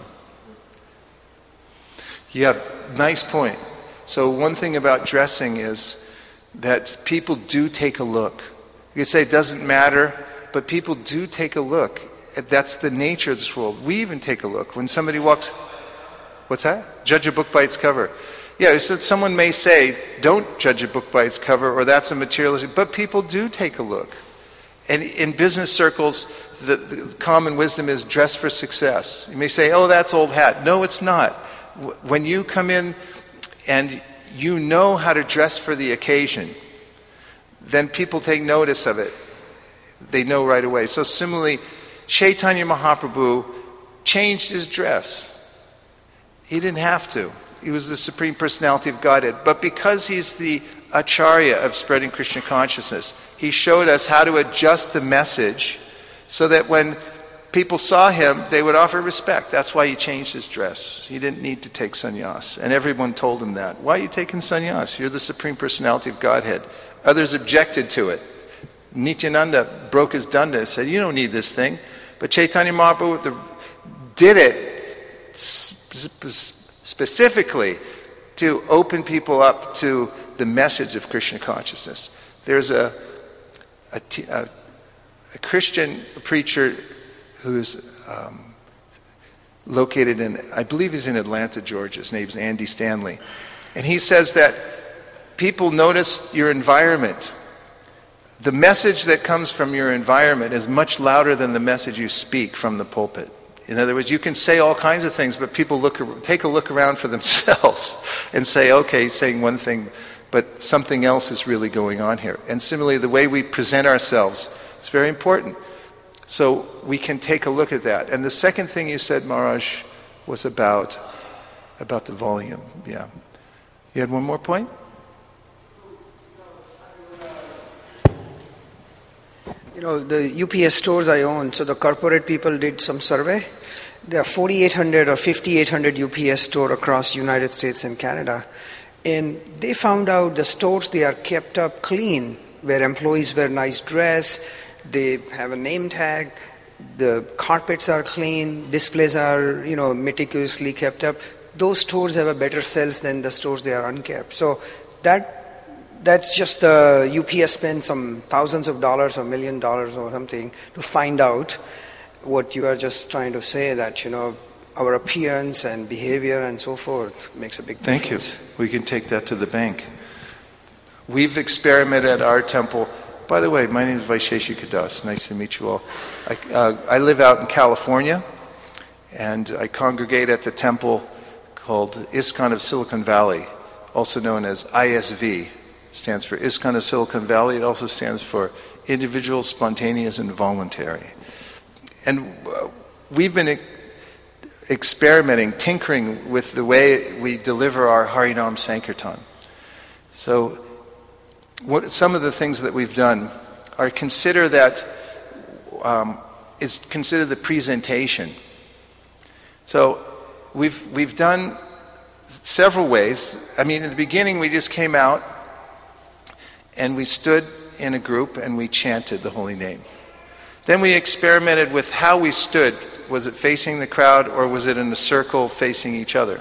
Yeah, nice point. So one thing about dressing is that people do take a look. You could say it doesn't matter, but people do take a look. That's the nature of this world. We even take a look. When somebody walks... What's that? Judge a book by its cover. Yeah, so someone may say, don't judge a book by its cover, or that's a materialistic... But people do take a look. And in business circles, the, the common wisdom is dress for success. You may say, oh, that's old hat. No, it's not. When you come in and you know how to dress for the occasion, then people take notice of it. They know right away. So similarly, Chaitanya Mahaprabhu changed his dress. He didn't have to. He was the Supreme Personality of Godhead. But because he's the Acharya of spreading Krishna consciousness, he showed us how to adjust the message so that when people saw him, they would offer respect. That's why he changed his dress. He didn't need to take sannyas. And everyone told him that. Why are you taking sannyas? You're the Supreme Personality of Godhead. Others objected to it. Nityananda broke his danda and said, you don't need this thing. But Chaitanya Mahaprabhu the, did it sp- specifically to open people up to the message of Krishna consciousness. There's a, a, a, a Christian preacher who's um, located in, I believe he's in Atlanta, Georgia. His name's Andy Stanley. And he says that people notice your environment. The message that comes from your environment is much louder than the message you speak from the pulpit. In other words, you can say all kinds of things, but people look, take a look around for themselves and say, okay, he's saying one thing, but something else is really going on here. And similarly, the way we present ourselves is very important. So we can take a look at that. And the second thing you said, Maharaj, was about, about the volume. Yeah. You had one more point? You know, the U P S stores I own, so the corporate people did some survey. There are forty-eight hundred or fifty-eight hundred U P S stores across the United States and Canada. And they found out the stores, they are kept up clean, where employees wear nice dress, they have a name tag, the carpets are clean, displays are, you know, meticulously kept up. Those stores have a better sales than the stores they are unkept. So that That's just the uh, U P S spend some thousands of dollars or million dollars or something to find out what you are just trying to say, that, you know, our appearance and behavior and so forth makes a big difference. Thank you. We can take that to the bank. We've experimented at our temple. By the way, my name is Vaishesha Kadas. Nice to meet you all. I, uh, I live out in California, and I congregate at the temple called ISKCON of Silicon Valley, also known as I S V. Stands for ISKCON of Silicon Valley. It also stands for Individual, Spontaneous, and Voluntary. And uh, we've been e- experimenting, tinkering with the way we deliver our Harinam Sankirtan. So what some of the things that we've done are consider that um, is consider the presentation. So we've we've done several ways. I mean, in the beginning, we just came out and we stood in a group and we chanted the holy name. Then we experimented with how we stood. Was it facing the crowd or was it in a circle facing each other?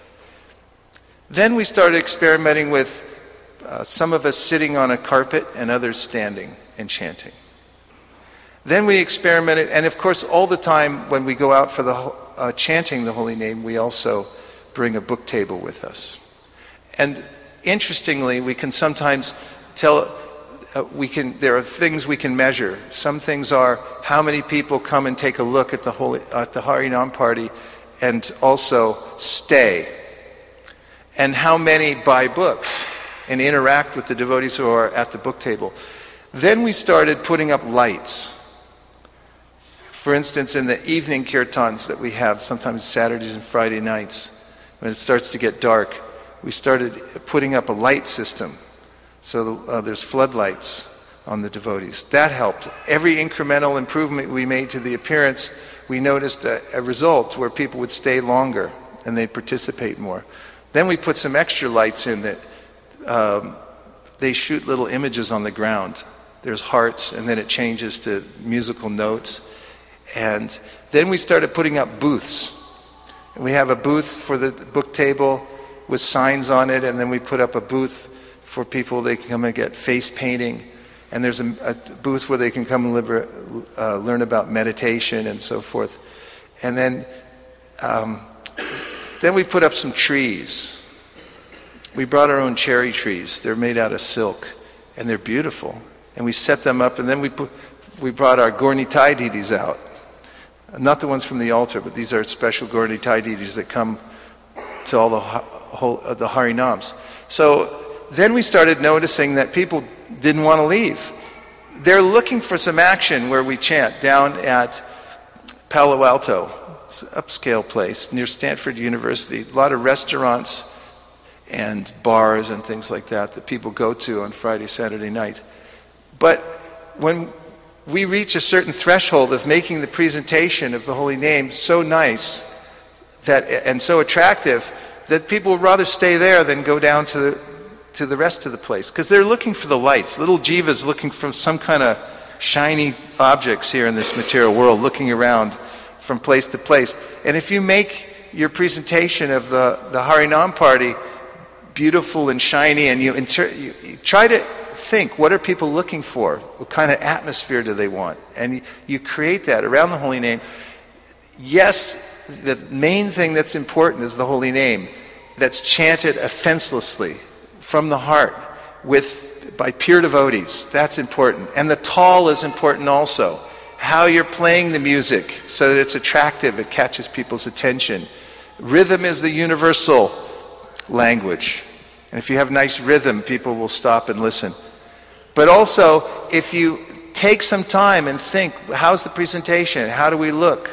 Then we started experimenting with uh, some of us sitting on a carpet and others standing and chanting. Then we experimented, and of course all the time when we go out for the uh, chanting the holy name, we also bring a book table with us. And interestingly, we can sometimes tell, uh, we can. there are things we can measure. Some things are how many people come and take a look at the holy at the Harinam party, and also stay, and how many buy books and interact with the devotees who are at the book table. Then we started putting up lights. For instance, in the evening kirtans that we have, sometimes Saturdays and Friday nights, when it starts to get dark, we started putting up a light system. So uh, there's floodlights on the devotees. That helped. Every incremental improvement we made to the appearance, we noticed a, a result where people would stay longer and they'd participate more. Then we put some extra lights in that um, they shoot little images on the ground. There's hearts, and then it changes to musical notes. And then we started putting up booths. And we have a booth for the book table with signs on it, and then we put up a booth for people. They can come and get face painting. And there's a, a booth where they can come and liber, uh, learn about meditation and so forth. And then, um, then we put up some trees. We brought our own cherry trees. They're made out of silk, and they're beautiful. And we set them up, and then we put, we brought our Gaura-Nitai deities out. Not the ones from the altar, but these are special Gaura-Nitai deities that come to all the whole uh, the Harinams. So then we started noticing that people didn't want to leave. They're looking for some action where we chant down at Palo Alto. It's an upscale place near Stanford University. A lot of restaurants and bars and things like that that people go to on Friday, Saturday night. But when we reach a certain threshold of making the presentation of the holy name so nice that and so attractive that people would rather stay there than go down to the to the rest of the place, because they're looking for the lights. Little jivas looking for some kind of shiny objects here in this material world, looking around from place to place. And if you make your presentation of the, the Harinam party beautiful and shiny, and you, inter- you, you try to think, what are people looking for? What kind of atmosphere do they want? And you, you create that around the holy name. Yes, the main thing that's important is the holy name that's chanted offenselessly from the heart with by pure devotees. That's important. And the tal is important also. How you're playing the music so that it's attractive, it catches people's attention. Rhythm is the universal language. And if you have nice rhythm, people will stop and listen. But also, if you take some time and think, how's the presentation? How do we look?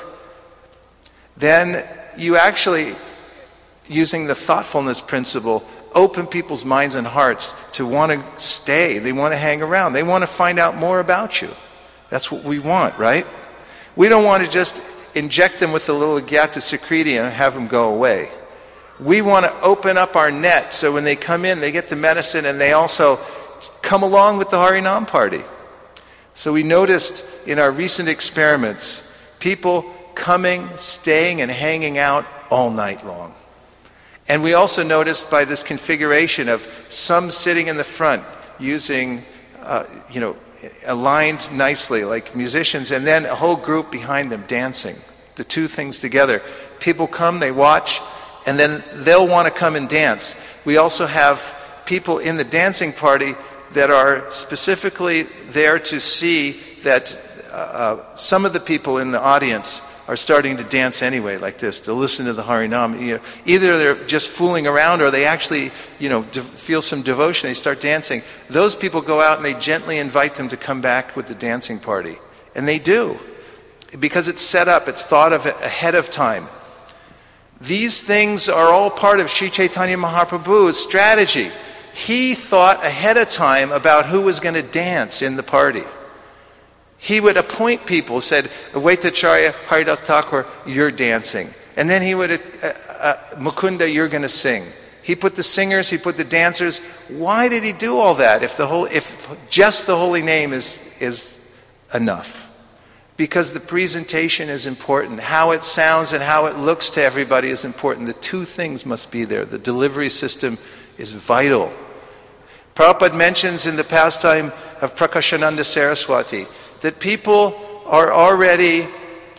Then you actually, using the thoughtfulness principle, open people's minds and hearts to want to stay. They want to hang around. They want to find out more about you. That's what we want, right? We don't want to just inject them with a little Gyata Sukriti and have them go away. We want to open up our net so when they come in, they get the medicine and they also come along with the Harinam party. So we noticed in our recent experiments, people coming, staying, and hanging out all night long. And we also noticed by this configuration of some sitting in the front using, uh, you know, aligned nicely like musicians, and then a whole group behind them dancing. The two things together. People come, they watch, and then they'll want to come and dance. We also have people in the dancing party that are specifically there to see that uh, some of the people in the audience are starting to dance anyway, like this, to listen to the Harinam. You know, either they're just fooling around or they actually, you know, de- feel some devotion, they start dancing. Those people go out and they gently invite them to come back with the dancing party. And they do. because it's set up, it's thought of ahead of time. These things are all part of Sri Chaitanya Mahaprabhu's strategy. He thought ahead of time about who was going to dance in the party. He would appoint people, said, Vaitacharya, Haridas Thakur, you're dancing. And then he would, uh, uh, Mukunda, you're going to sing. He put the singers, he put the dancers. Why did he do all that if the whole, if just the holy name is, is enough? Because the presentation is important. How it sounds and how it looks to everybody is important. The two things must be there. The delivery system is vital. Prabhupada mentions in the pastime of Prakashananda Saraswati that people are already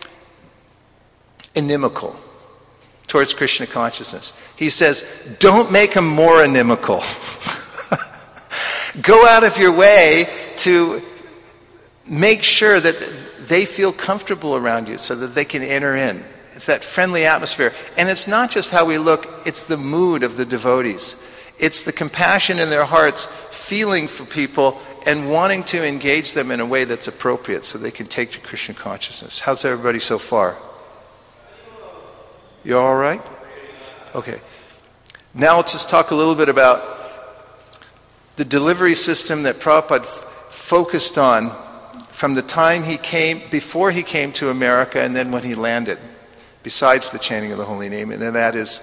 inimical towards Krishna consciousness. He says, don't make them more inimical. Go out of your way to make sure that they feel comfortable around you so that they can enter in. It's that friendly atmosphere. And it's not just how we look, it's the mood of the devotees. It's the compassion in their hearts, feeling for people and wanting to engage them in a way that's appropriate so they can take to Krishna consciousness. How's everybody so far? You all right? Okay. Now let's just talk a little bit about the delivery system that Prabhupada f- focused on from the time he came, before he came to America and then when he landed, besides the chanting of the holy name, and that is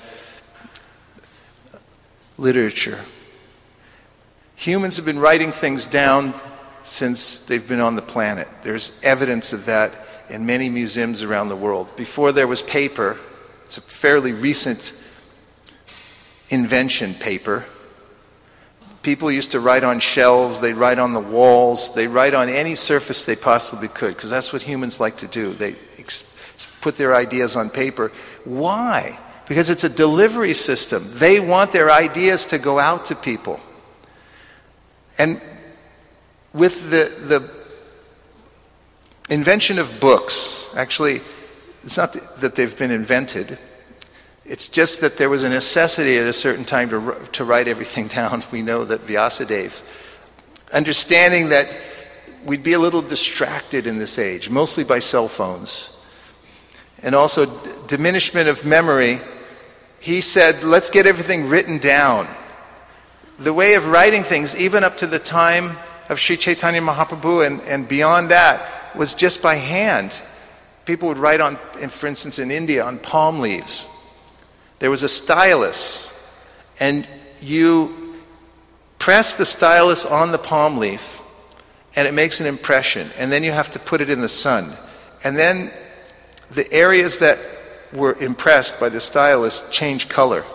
literature. Humans have been writing things down since they've been on the planet. There's evidence of that in many museums around the world. Before there was paper, it's a fairly recent invention, paper. People used to write on shells, they'd write on the walls, they'd write on any surface they possibly could, because that's what humans like to do. They ex- put their ideas on paper. Why? Because it's a delivery system. They want their ideas to go out to people. And with the, the invention of books, actually, it's not that they've been invented, it's just that there was a necessity at a certain time to, to write everything down. We know that Vyasadeva, understanding that we'd be a little distracted in this age, mostly by cell phones, and also d- diminishment of memory, he said, let's get everything written down. The way of writing things, even up to the time of Sri Chaitanya Mahaprabhu and, and beyond that, was just by hand. People would write on, for instance, in India, on palm leaves. There was a stylus, and you press the stylus on the palm leaf, and it makes an impression, and then you have to put it in the sun. And then the areas that were impressed by the stylus change color.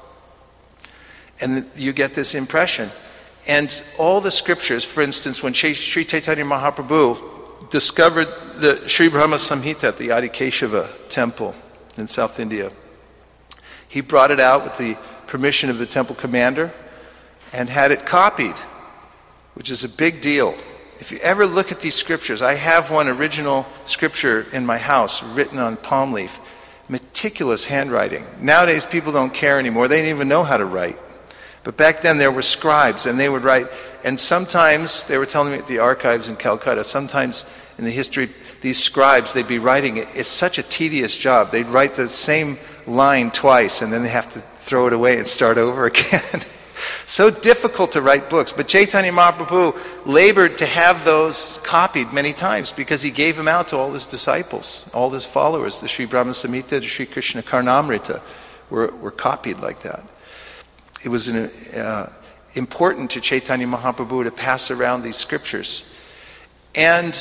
And you get this impression. And all the scriptures, for instance, when Sri Chaitanya Mahaprabhu discovered the Sri Brahma Samhita at the Adikeshava temple in South India, he brought it out with the permission of the temple commander and had it copied, which is a big deal. If you ever look at these scriptures, I have one original scripture in my house written on palm leaf, meticulous handwriting. Nowadays people don't care anymore, they don't even know how to write. But back then there were scribes and they would write, and sometimes, they were telling me at the archives in Calcutta, sometimes in the history, these scribes, they'd be writing, it's such a tedious job, they'd write the same line twice and then they have to throw it away and start over again. So difficult to write books. But Chaitanya Mahaprabhu labored to have those copied many times because he gave them out to all his disciples, all his followers. The Sri Brahma Samhita, the Sri Krishna Karnamrita were, were copied like that. It was an, uh, important to Chaitanya Mahaprabhu to pass around these scriptures. And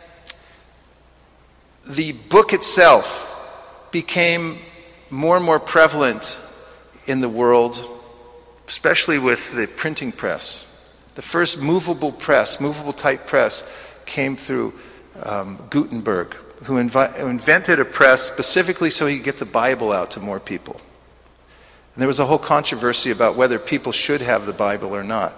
the book itself became more and more prevalent in the world, especially with the printing press. The first movable press, movable type press, came through um, Gutenberg, who, invi- who invented a press specifically so he could get the Bible out to more people. And there was a whole controversy about whether people should have the Bible or not.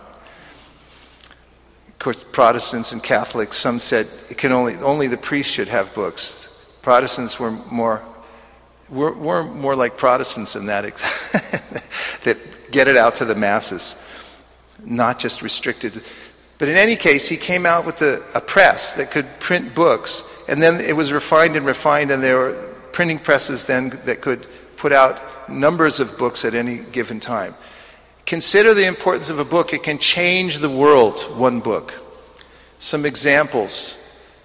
Of course, Protestants and Catholics, some said it can only only the priests should have books. Protestants were more were, were more like Protestants in that that get it out to the masses, not just restricted But in any case, he came out with a, a press that could print books, and then it was refined and refined, and there were printing presses then that could put out numbers of books at any given time. Consider the importance of a book. It can change the world, one book. Some examples.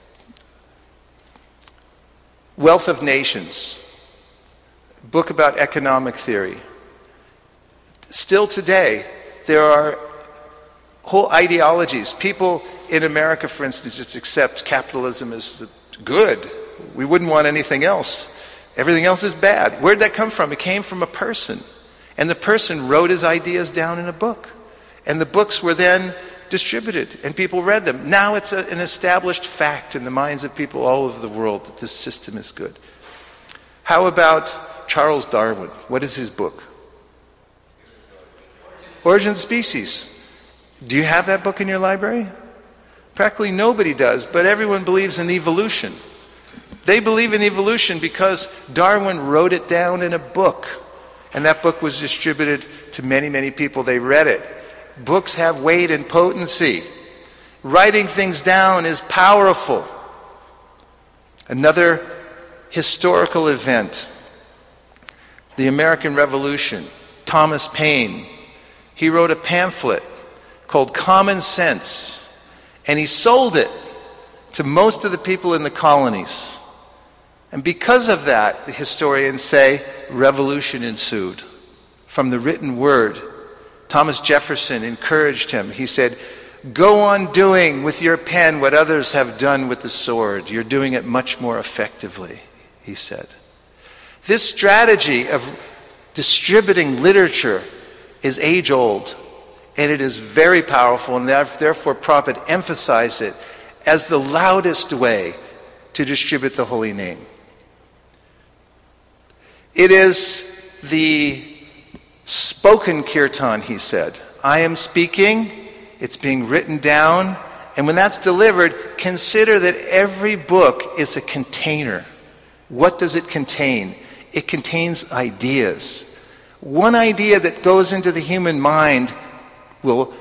Wealth of Nations, a book about economic theory. Still today, there are whole ideologies. People in America, for instance, just accept capitalism as good. We wouldn't want anything else. Everything else is bad. Where did that come from? It came from a person. And the person wrote his ideas down in a book. And the books were then distributed, and people read them. Now it's a, an established fact in the minds of people all over the world that this system is good. How about Charles Darwin? What is his book? Origin of Species. Do you have that book in your library? Practically nobody does, but everyone believes in evolution. They believe in evolution because Darwin wrote it down in a book, and that book was distributed to many, many people. They read it. Books have weight and potency. Writing things down is powerful. Another historical event, the American Revolution. Thomas Paine, he wrote a pamphlet called Common Sense, and he sold it to most of the people in the colonies. And because of that, the historians say, revolution ensued. From the written word, Thomas Jefferson encouraged him. He said, go on doing with your pen what others have done with the sword. You're doing it much more effectively, he said. This strategy of distributing literature is age-old, and it is very powerful, and therefore Prabhupada emphasized it as the loudest way to distribute the holy name. It is the spoken kirtan, he said. I am speaking, it's being written down, and when that's delivered, consider that every book is a container. What does it contain? It contains ideas. One idea that goes into the human mind will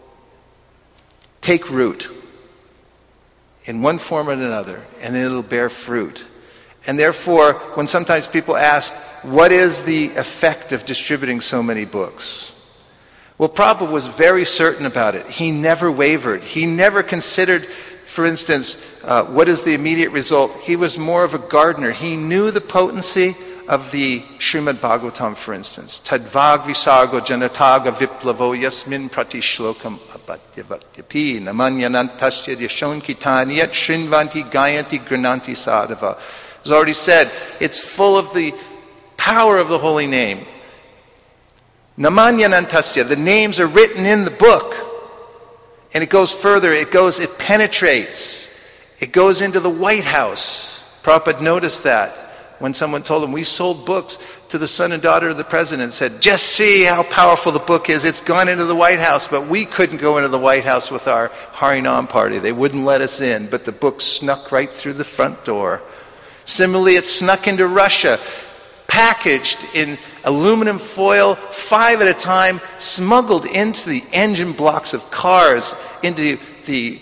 take root in one form or another, and then it'll bear fruit. And therefore, when sometimes people ask, what is the effect of distributing so many books? Well, Prabhupada was very certain about it. He never wavered. He never considered, for instance, uh, what is the immediate result. He was more of a gardener. He knew the potency of the Srimad Bhagavatam, for instance. Tadvag visargo janataga viplavo yasmin pratishlokam abatyavadyapi namanyanantasya yashon kitani yat shrinvanti gayanti grananti sadhava. As already said, it's full of the power of the holy name. Namanyanantasya, the names are written in the book. And it goes further, it goes, it penetrates. It goes into the White House. Prabhupada noticed that when someone told him, we sold books to the son and daughter of the president, said, just see how powerful the book is. It's gone into the White House, but we couldn't go into the White House with our Harinam party. They wouldn't let us in, but the book snuck right through the front door. Similarly, it snuck into Russia, packaged in aluminum foil, five at a time, smuggled into the engine blocks of cars, into the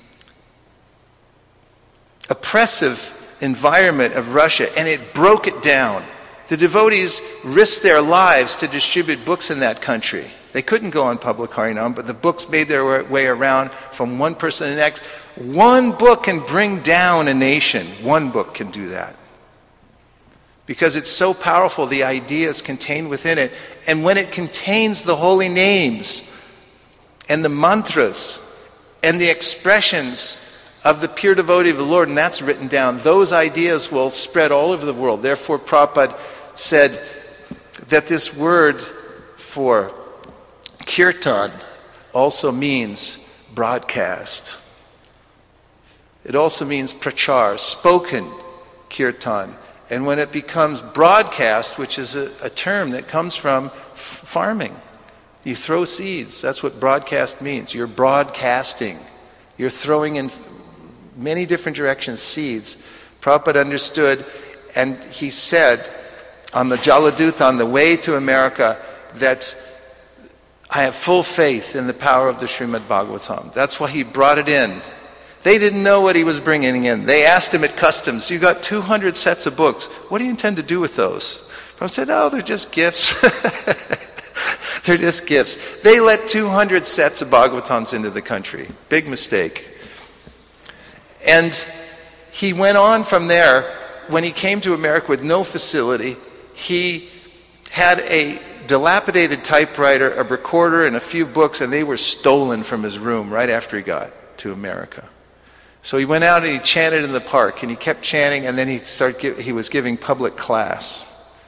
oppressive environment of Russia, and it broke it down. The devotees risked their lives to distribute books in that country. They couldn't go on public Harinam, but the books made their way around from one person to the next. One book can bring down a nation. One book can do that. Because it's so powerful, the ideas contained within it. And when it contains the holy names and the mantras and the expressions of the pure devotee of the Lord, and that's written down, those ideas will spread all over the world. Therefore, Prabhupada said that this word for kirtan also means broadcast. It also means prachar, spoken kirtan. And when it becomes broadcast, which is a, a term that comes from f- farming, you throw seeds. That's what broadcast means. You're broadcasting. You're throwing in many different directions seeds. Prabhupada understood, and he said on the Jaladut, on the way to America, that I have full faith in the power of the Srimad Bhagavatam. That's why he brought it in. They didn't know what he was bringing in. They asked him at customs, you got two hundred sets of books. What do you intend to do with those? Prabhupada said, oh, they're just gifts. They're just gifts. They let two hundred sets of Bhagavatams into the country. Big mistake. And he went on from there. When he came to America with no facility, he had a dilapidated typewriter, a recorder, and a few books, and they were stolen from his room right after he got to America. So he went out and he chanted in the park, and he kept chanting, and then he started. Give, he was giving public class.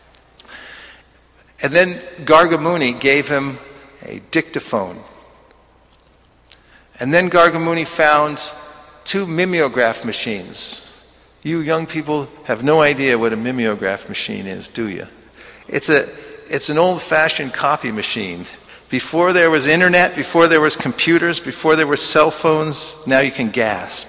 And then Garga Muni gave him a dictaphone. And then Garga Muni found two mimeograph machines. You young people have no idea what a mimeograph machine is, do you? It's a it's an old-fashioned copy machine. Before there was internet, before there was computers, before there were cell phones, now you can gasp.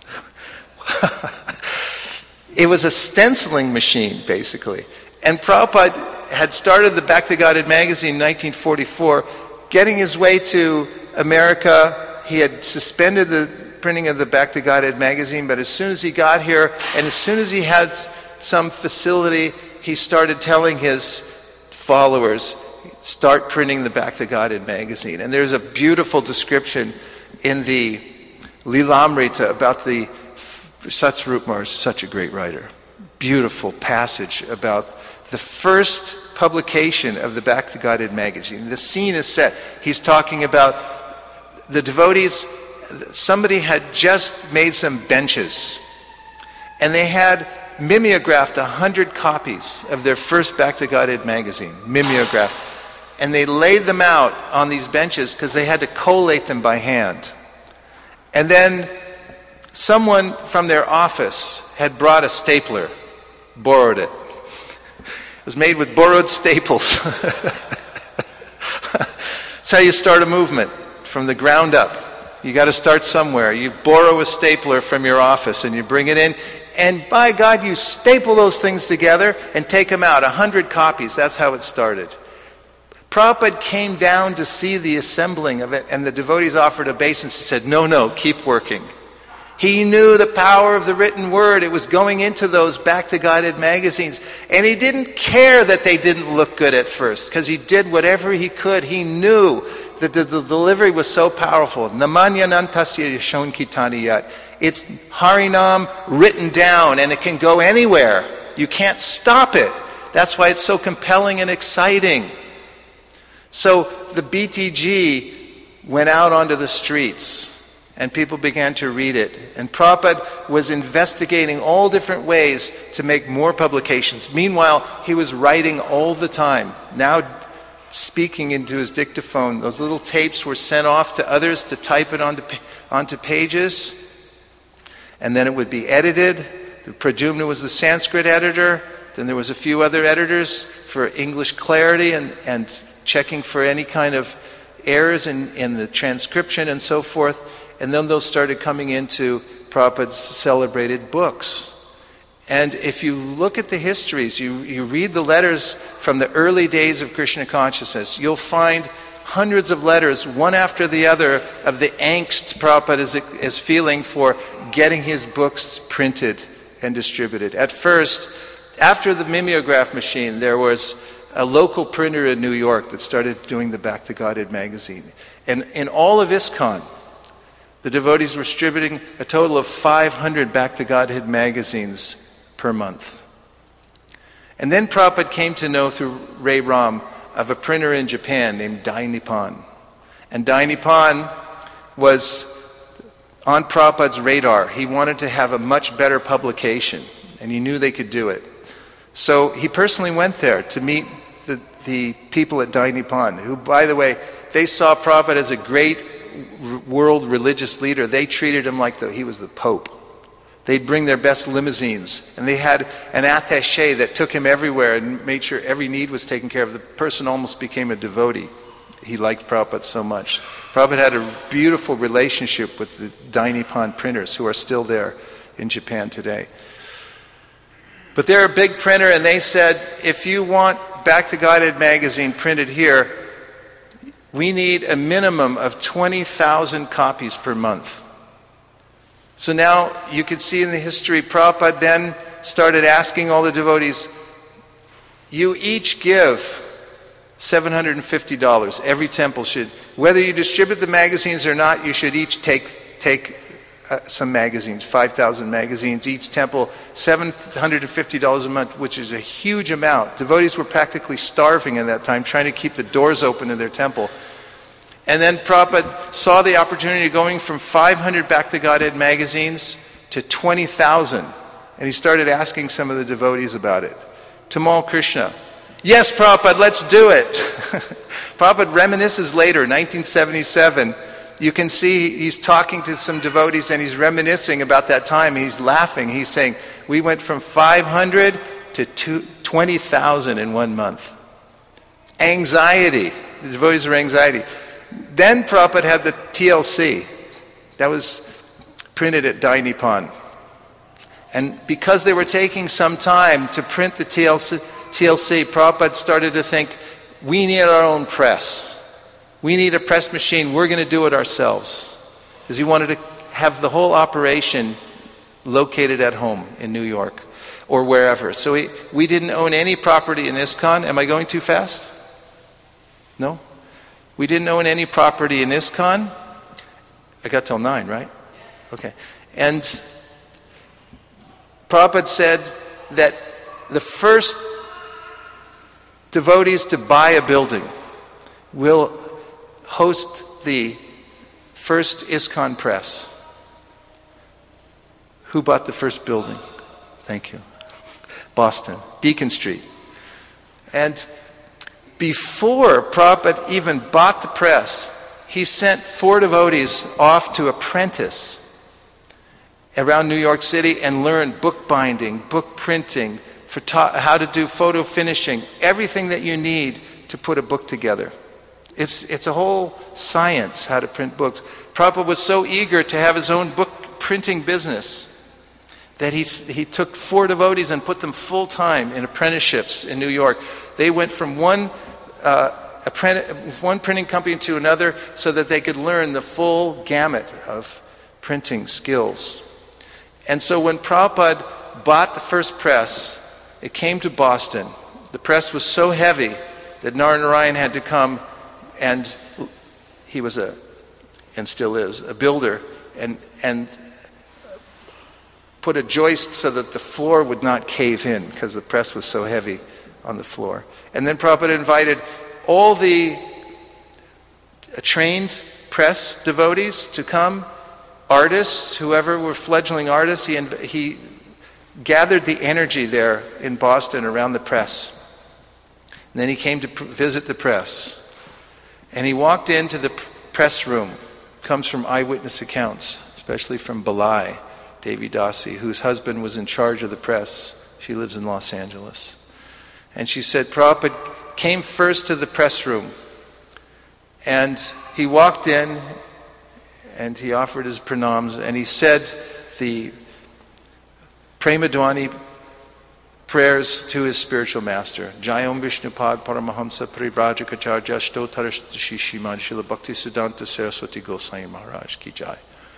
It was a stenciling machine, basically. And Prabhupada had started the Bhakti Godhead magazine in nineteen forty-four. Getting his way to America, he had suspended the printing of the Bhakti Godhead magazine, but as soon as he got here, and as soon as he had some facility, he started telling his followers, start printing the Bhakti Godhead magazine. And there's a beautiful description in the Lilamrita about the Satsvarup Maharaj, such a great writer. Beautiful passage about the first publication of the Bhakti Godhead magazine. The scene is set. He's talking about the devotees. Somebody had just made some benches, and they had mimeographed a hundred copies of their first Bhakti Godhead magazine, mimeographed, and they laid them out on these benches because they had to collate them by hand. And then someone from their office had brought a stapler, borrowed it. It was made with borrowed staples. That's how you start a movement, from the ground up. You got to start somewhere. You borrow a stapler from your office and you bring it in, and by God, you staple those things together and take them out. A hundred copies. That's how it started. Prabhupada came down to see the assembling of it, and the devotees offered obeisance and said, no, no, keep working. He knew the power of the written word. It was going into those Bhakti Godhead magazines. And he didn't care that they didn't look good at first, because he did whatever he could. He knew that the, the delivery was so powerful. Namanyanantasya yashon kitaniyat. It's Harinam written down, and it can go anywhere. You can't stop it. That's why it's so compelling and exciting. So the B T G went out onto the streets, and people began to read it. And Prabhupada was investigating all different ways to make more publications. Meanwhile, he was writing all the time. Now speaking into his dictaphone. Those little tapes were sent off to others to type it onto, onto pages. And then it would be edited. The Pradyumna was the Sanskrit editor. Then there was a few other editors for English clarity and, and checking for any kind of errors in, in the transcription and so forth. And then those started coming into Prabhupada's celebrated books. And if you look at the histories, you, you read the letters from the early days of Krishna consciousness, you'll find hundreds of letters, one after the other, of the angst Prabhupada is, is feeling for getting his books printed and distributed. At first, after the mimeograph machine, there was a local printer in New York that started doing the Bhakti Godhead magazine. And in all of ISKCON, the devotees were distributing a total of five hundred Bhakti Godhead magazines per month. And then Prabhupada came to know through Ray Ram of a printer in Japan named Dai Nippon. And Dai Nippon was on Prabhupada's radar. He wanted to have a much better publication, and he knew they could do it. So he personally went there to meet the, the people at Dai Nippon, who, by the way, they saw Prabhupada as a great world religious leader. They treated him like the, he was the Pope. They'd bring their best limousines, and they had an attaché that took him everywhere and made sure every need was taken care of. The person almost became a devotee. He liked Prabhupada so much. Prabhupada had a beautiful relationship with the Dai Nippon printers, who are still there in Japan today. But they're a big printer, and they said, if you want Bhakti Godhead magazine printed here, We need a minimum of twenty thousand copies per month. So now you can see in the history, Prabhupada then started asking all the devotees, you each give seven hundred fifty dollars. Every temple should, whether you distribute the magazines or not, you should each take take uh, some magazines, five thousand magazines, each temple, seven hundred fifty dollars a month, which is a huge amount. Devotees were practically starving at that time, trying to keep the doors open in their temple. And then Prabhupada saw the opportunity going from five hundred Back to Godhead magazines to twenty thousand. And he started asking some of the devotees about it. Tamal Krishna, yes, Prabhupada, let's do it. Prabhupada reminisces later, nineteen seventy-seven. You can see he's talking to some devotees and he's reminiscing about that time. He's laughing. He's saying, we went from five hundred to twenty thousand in one month. Anxiety. The devotees were anxiety. Then Prabhupada had the T L C. That was printed at Dai Nippon. And because they were taking some time to print the T L C, T L C, Prabhupada started to think, we need our own press. We need a press machine. We're going to do it ourselves. Because he wanted to have the whole operation located at home in New York or wherever. So we, we didn't own any property in ISKCON. Am I going too fast? No? We didn't own any property in ISKCON. I got till nine, right? Okay. And Prabhupada said that the first devotees to buy a building will host the first ISKCON press. Who bought the first building? Thank you. Boston, Beacon Street. And before Prabhupada even bought the press, he sent four devotees off to apprentice around New York City and learn bookbinding, book printing, photo- how to do photo finishing, everything that you need to put a book together. It's, it's a whole science how to print books. Prabhupada was so eager to have his own book printing business that he, he took four devotees and put them full-time in apprenticeships in New York. They went from one, uh, apprenti- one printing company to another so that they could learn the full gamut of printing skills. And so when Prabhupada bought the first press, it came to Boston. The press was so heavy that Narayana had to come, and he was a, and still is, a builder, and and put a joist so that the floor would not cave in because the press was so heavy on the floor. And then Prabhupada invited all the trained press devotees to come, artists, whoever were fledgling artists. He, he gathered the energy there in Boston around the press. And then he came to pr- visit the press. And he walked into the pr- press room. Comes from eyewitness accounts, especially from Balai, Devi Dasi, whose husband was in charge of the press. She lives in Los Angeles. And she said, Prabhupada came first to the press room. And he walked in and he offered his pranams and he said the Premadwani prayers to his spiritual master. Jayam Vishnupad Paramahamsa Privrajacacharya Stotarashti Shiman Srila Bhakti Siddhanta Saraswati Goswami Maharaj Ki Jai.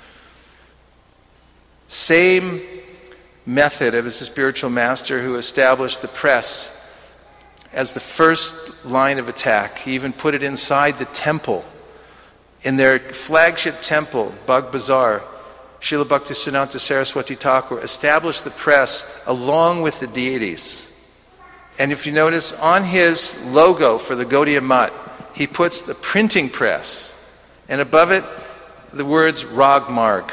Same method of his spiritual master who established the press as the first line of attack. He even put it inside the temple. In their flagship temple, Bagh Bazar, Srila Bhaktisiddhanta Saraswati Thakur established the press along with the deities. And if you notice, on his logo for the Gaudiya Math, he puts the printing press, and above it, the words Rag Marg.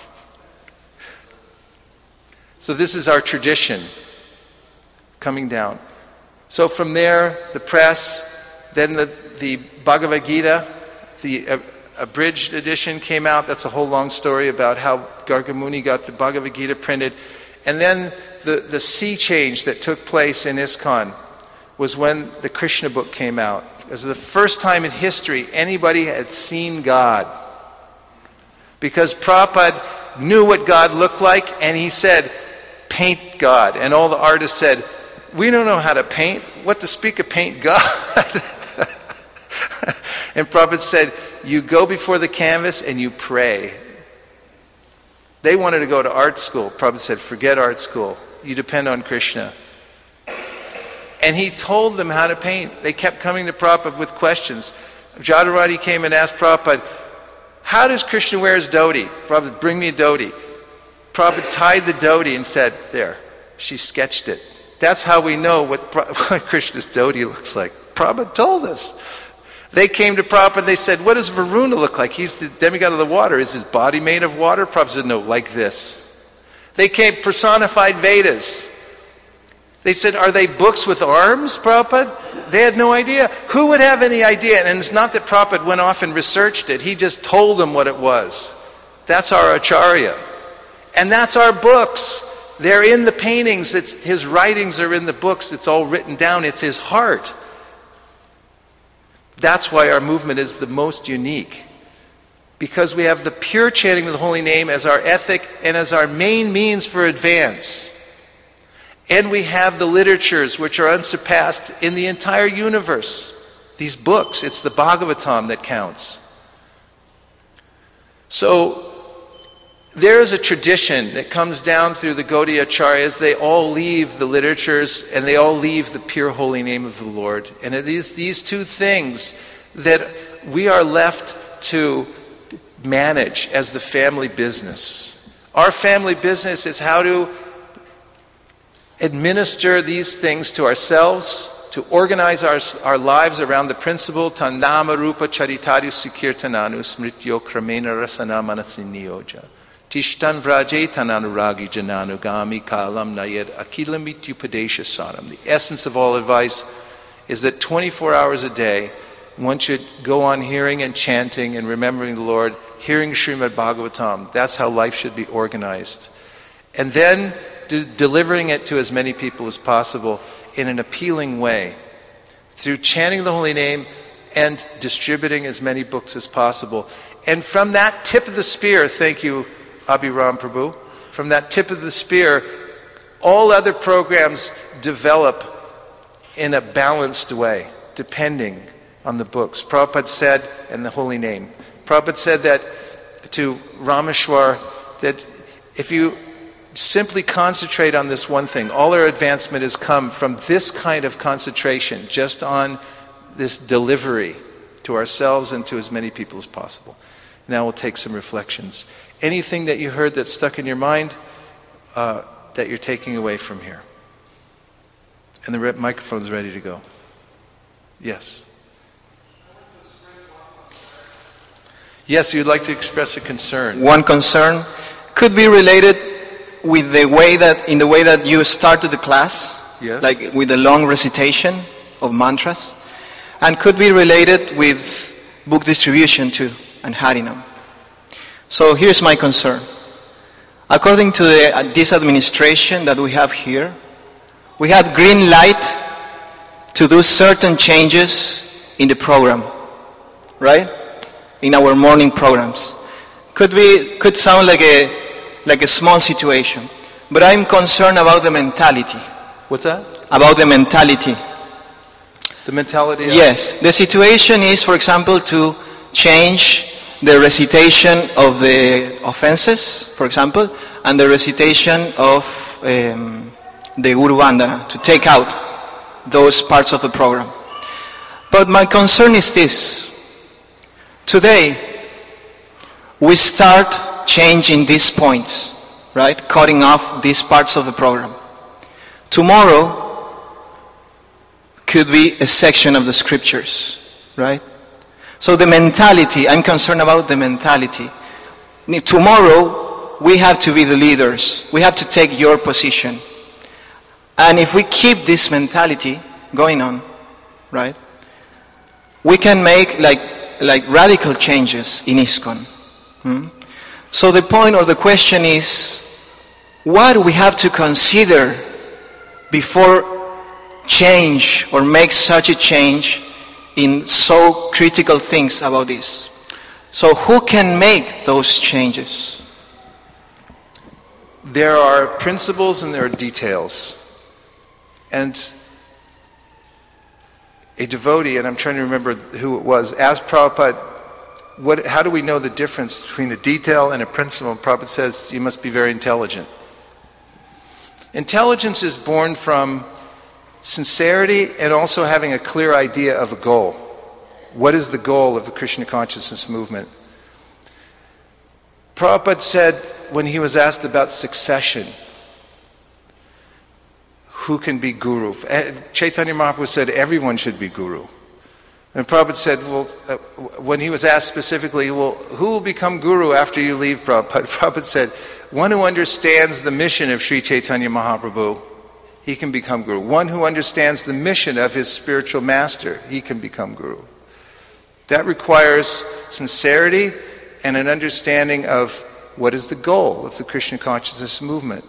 So this is our tradition coming down. So from there, the press, then the, the Bhagavad Gita, the uh, abridged edition came out. That's a whole long story about how Garga Muni got the Bhagavad Gita printed. And then the, the sea change that took place in ISKCON was when the Krishna book came out. It was the first time in history anybody had seen God. Because Prabhupada knew what God looked like, and he said, paint God. And all the artists said, we don't know how to paint. What to speak of paint God? And Prabhupada said, you go before the canvas and you pray. They wanted to go to art school. Prabhupada said, forget art school. You depend on Krishna. And he told them how to paint. They kept coming to Prabhupada with questions. Jadavati came and asked Prabhupada, how does Krishna wear his dhoti? Prabhupada, bring me a dhoti. Prabhupada tied the dhoti and said, there, she sketched it. That's how we know what, what Krishna's dhoti looks like. Prabhupada told us. They came to Prabhupada, they said, what does Varuna look like? He's the demigod of the water. Is his body made of water? Prabhupada said, no, like this. They came personified Vedas. They said, are they books with arms, Prabhupada? They had no idea. Who would have any idea? And it's not that Prabhupada went off and researched it. He just told them what it was. That's our Acharya. And that's our books. They're in the paintings. It's, his writings are in the books. It's all written down. It's his heart. That's why our movement is the most unique. Because we have the pure chanting of the holy name as our ethic and as our main means for advance. And we have the literatures which are unsurpassed in the entire universe. These books, it's the Bhagavatam that counts. So there is a tradition that comes down through the Gaudiya Acharyas. They all leave the literatures and they all leave the pure holy name of the Lord. And it is these two things that we are left to manage as the family business. Our family business is how to administer these things to ourselves, to organize our, our lives around the principle Tannama Rupa Charitadu Sikirtananu Smrityo Kramena Rasana Manasiniyoja Tishtan Vraje Tananuragi Jananugami Kalam Nayed Akilamityupadesha Saram. The essence of all advice is that twenty-four hours a day one should go on hearing and chanting and remembering the Lord, hearing Srimad Bhagavatam. That's how life should be organized. And then de- delivering it to as many people as possible in an appealing way through chanting the holy name and distributing as many books as possible. And from that tip of the spear, thank you, Abhiram Prabhu, from that tip of the spear, all other programs develop in a balanced way, depending on the books. Prabhupada said, and the holy name. Prabhupada said that to Rameshwar, that if you simply concentrate on this one thing, all our advancement has come from this kind of concentration, just on this delivery to ourselves and to as many people as possible. Now we'll take some reflections. Anything that you heard that stuck in your mind uh, that you're taking away from here? And the re- microphone's ready to go. Yes. Yes, you'd like to express a concern. One concern could be related with the way that, in the way that you started the class, Yes. like with the long recitation of mantras, and could be related with book distribution too, and Harinam. So here's my concern. According to the, uh, this administration that we have here, we had green light to do certain changes in the program, right? In our morning programs. Could be, could sound like a, like a small situation, but I'm concerned about the mentality. What's that? About the mentality. The mentality of... Yes, the situation is, for example, to change the recitation of the offenses, for example, and the recitation of um, the Guru Vandana, to take out those parts of the program. But my concern is this. Today, we start changing these points, right? Cutting off these parts of the program. Tomorrow could be a section of the scriptures, right? So the mentality, I'm concerned about the mentality. Tomorrow, we have to be the leaders. We have to take your position. And if we keep this mentality going on, right, we can make like like radical changes in ISKCON. Hmm? So the point or the question is, what do we have to consider before change or make such a change in so critical things about this? So who can make those changes? There are principles and there are details. And a devotee, and I'm trying to remember who it was, asked Prabhupada, what, how do we know the difference between a detail and a principle? And Prabhupada says, you must be very intelligent. Intelligence is born from sincerity and also having a clear idea of a goal. What is the goal of the Krishna consciousness movement? Prabhupada said when he was asked about succession, who can be guru? Chaitanya Mahaprabhu said everyone should be guru. And Prabhupada said, well, uh, when he was asked specifically, well, who will become guru after you leave Prabhupada? Prabhupada said, one who understands the mission of Sri Chaitanya Mahaprabhu, he can become guru. One who understands the mission of his spiritual master, he can become guru. That requires sincerity and an understanding of what is the goal of the Krishna consciousness movement.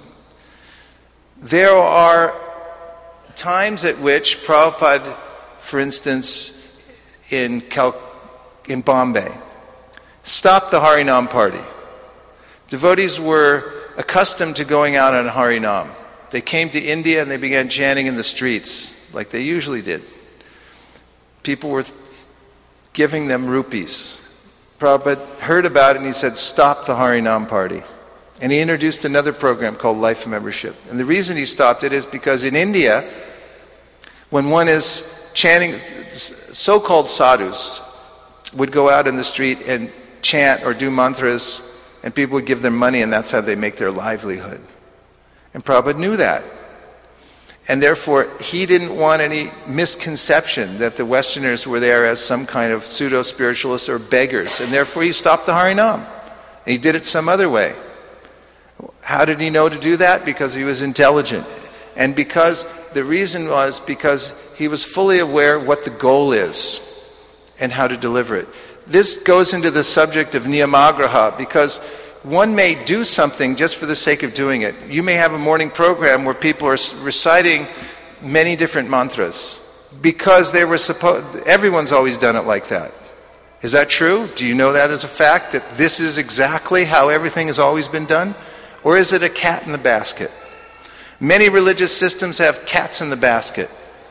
There are times at which Prabhupada, for instance, in, Cal- in Bombay, stopped the Harinam party. Devotees were accustomed to going out on Harinam. They came to India and they began chanting in the streets, like they usually did. People were giving them rupees. Prabhupada heard about it and he said, stop the Harinam party. And he introduced another program called Life Membership. And the reason he stopped it is because in India, when one is chanting, so-called sadhus would go out in the street and chant or do mantras, and people would give them money, and that's how they make their livelihood. And Prabhupada knew that. And therefore, he didn't want any misconception that the Westerners were there as some kind of pseudo-spiritualists or beggars. And therefore, he stopped the Harinam. And he did it some other way. How did he know to do that? Because he was intelligent. And because the reason was because he was fully aware of what the goal is and how to deliver it. This goes into the subject of niyamagraha, because one may do something just for the sake of doing it. You may have a morning program where people are reciting many different mantras because they were supposed, everyone's always done it like that. Is that true? Do you know that as a fact, that this is exactly how everything has always been done? Or is it a cat in the basket? Many religious systems have cats in the basket.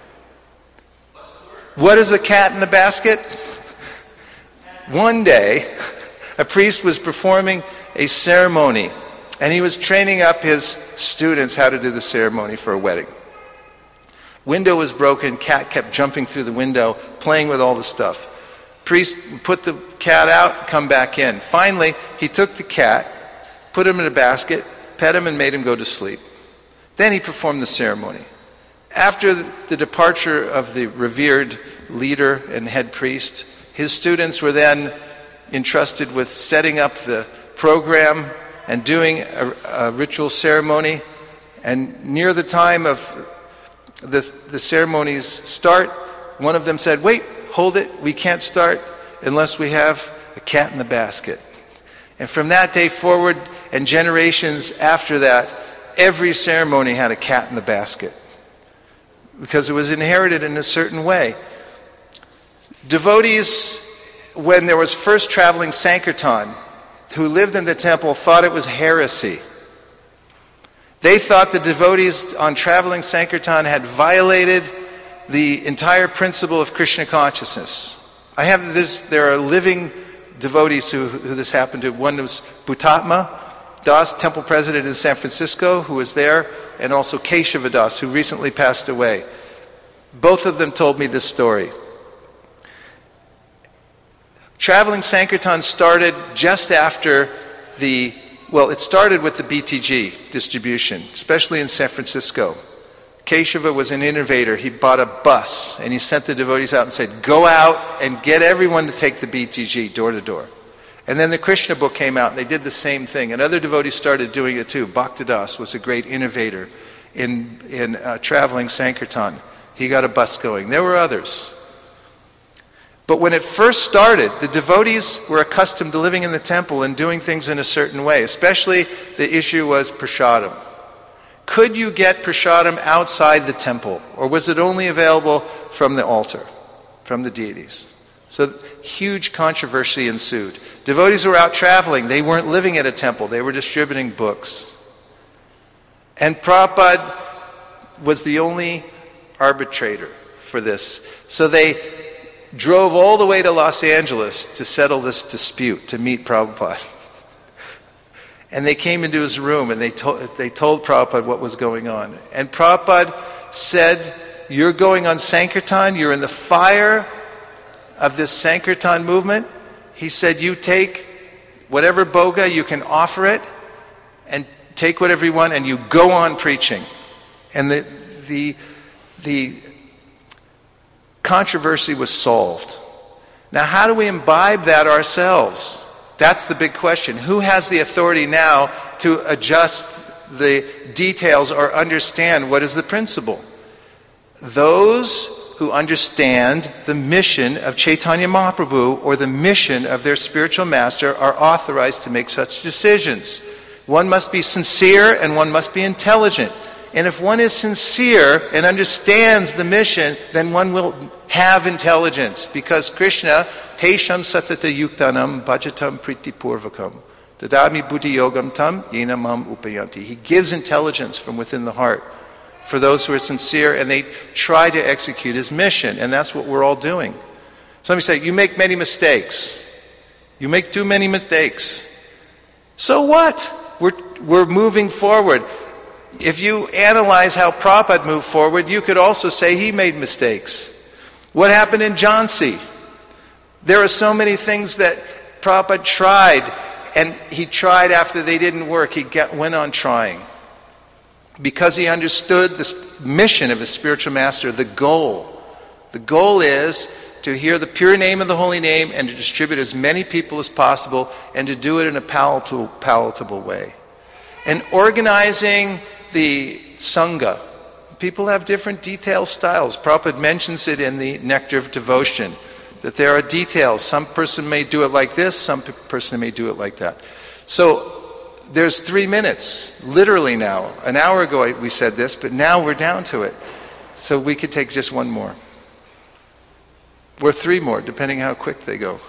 What is a cat in the basket? One day, a priest was performing a ceremony, and he was training up his students how to do the ceremony for a wedding. Window was broken, cat kept jumping through the window, playing with all the stuff. Priest put the cat out, come back in. Finally, he took the cat, put him in a basket, pet him, and made him go to sleep. Then he performed the ceremony. After the departure of the revered leader and head priest, his students were then entrusted with setting up the program and doing a, a ritual ceremony. And near the time of the, the ceremony's start, one of them said, wait, hold it, we can't start unless we have a cat in the basket. And from that day forward and generations after that, every ceremony had a cat in the basket because it was inherited in a certain way. Devotees, when there was first traveling Sankirtan, who lived in the temple, thought it was heresy. They thought the devotees on traveling Sankirtan had violated the entire principle of Krishna consciousness. I have this, there are living devotees who, who this happened to. One was Bhutatma Das, temple president in San Francisco, who was there, and also Keshava Das, who recently passed away. Both of them told me this story. Traveling Sankirtan started just after the, well, it started with the B T G distribution, especially in San Francisco. Keshava was an innovator. He bought a bus, and he sent the devotees out and said, go out and get everyone to take the B T G door to door. And then the Krishna book came out, and they did the same thing. And other devotees started doing it too. Bhaktidas was a great innovator in, in uh, traveling Sankirtan. He got a bus going. There were others. But when it first started, the devotees were accustomed to living in the temple and doing things in a certain way. Especially the issue was prasadam. Could you get prasadam outside the temple? Or was it only available from the altar, from the deities? So huge controversy ensued. Devotees were out traveling. They weren't living at a temple. They were distributing books. And Prabhupada was the only arbitrator for this. So they drove all the way to Los Angeles to settle this dispute, to meet Prabhupada. And they came into his room and they told, they told Prabhupada what was going on. And Prabhupada said, you're going on Sankirtan, you're in the fire of this Sankirtan movement. He said, you take whatever boga, you can offer it, and take whatever you want, and you go on preaching. And the, the, the controversy was solved. Now, how do we imbibe that ourselves? That's the big question. Who has the authority now to adjust the details or understand what is the principle? Those who understand the mission of Chaitanya Mahaprabhu or the mission of their spiritual master are authorized to make such decisions. One must be sincere and one must be intelligent. And if one is sincere and understands the mission, then one will have intelligence, because Krishna, Tesham Satata Yuktanam Bhajatam Priti Purvakam Dadami Buddhi Yogam Tam Yena Mam Upayanti. He gives intelligence from within the heart for those who are sincere and they try to execute his mission. And that's what we're all doing. Somebody say, you make many mistakes. You make too many mistakes. So what? We're, we're moving forward. If you analyze how Prabhupada moved forward, you could also say he made mistakes. What happened in Jhansi? There are so many things that Prabhupada tried, and he tried after they didn't work. He get, went on trying. Because he understood the mission of his spiritual master, the goal. The goal is to hear the pure name of the holy name and to distribute as many people as possible and to do it in a palatable, palatable way. And organizing the Sangha. People have different detailed styles. Prabhupada mentions it in the Nectar of Devotion, that there are details. Some person may do it like this, some person may do it like that. So there's three minutes, literally now. An hour ago we said this, but now we're down to it. So we could take just one more. Or three more, depending how quick they go.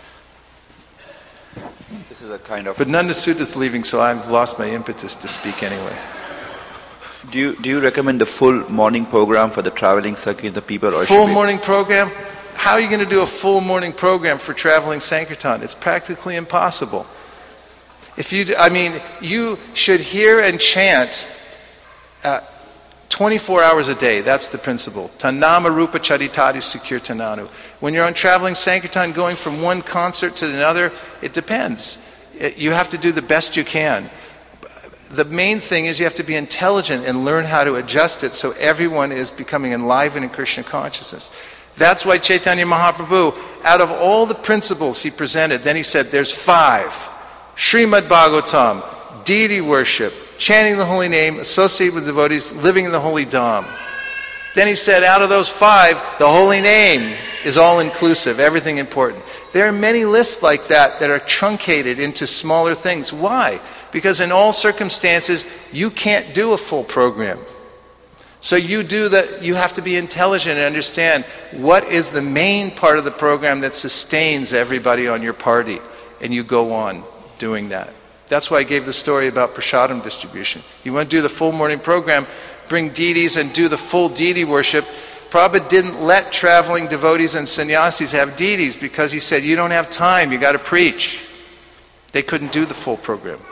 This is a kind of... But Nanda Suta's leaving, so I've lost my impetus to speak anyway. Do you, do you recommend the full morning program for the traveling circuit, the people? Or Full we... morning program? How are you going to do a full morning program for traveling Sankirtan? It's practically impossible. If you, I mean, you should hear and chant uh, twenty-four hours a day. That's the principle. Tanama rupa charitari sukirtananu. When you're on traveling Sankirtan, going from one concert to another, it depends. It, you have to do the best you can. The main thing is you have to be intelligent and learn how to adjust it so everyone is becoming enlivened in Krishna consciousness. That's why Chaitanya Mahaprabhu, out of all the principles he presented, then he said there's five. Srimad Bhagavatam, deity worship, chanting the holy name, associated with devotees, living in the holy dham. Then he said out of those five, the holy name is all inclusive, everything important. There are many lists like that that are truncated into smaller things. Why? Because in all circumstances, you can't do a full program. So you do that. You have to be intelligent and understand what is the main part of the program that sustains everybody on your party, and you go on doing that. That's why I gave the story about prasadam distribution. You want to do the full morning program, bring deities and do the full deity worship. Prabhupada didn't let traveling devotees and sannyasis have deities because he said, you don't have time, you got to preach. They couldn't do the full program.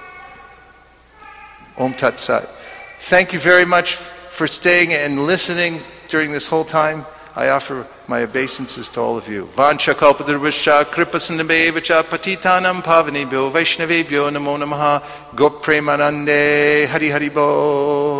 Om Tat Sat. Thank you very much for staying and listening during this whole time. I offer my obeisances to all of you. Vancha kalpatarvascha kripasandabevacha patitanam pavanebhyo vaishnavebhyo namo namaha gopremanande hari hari bo.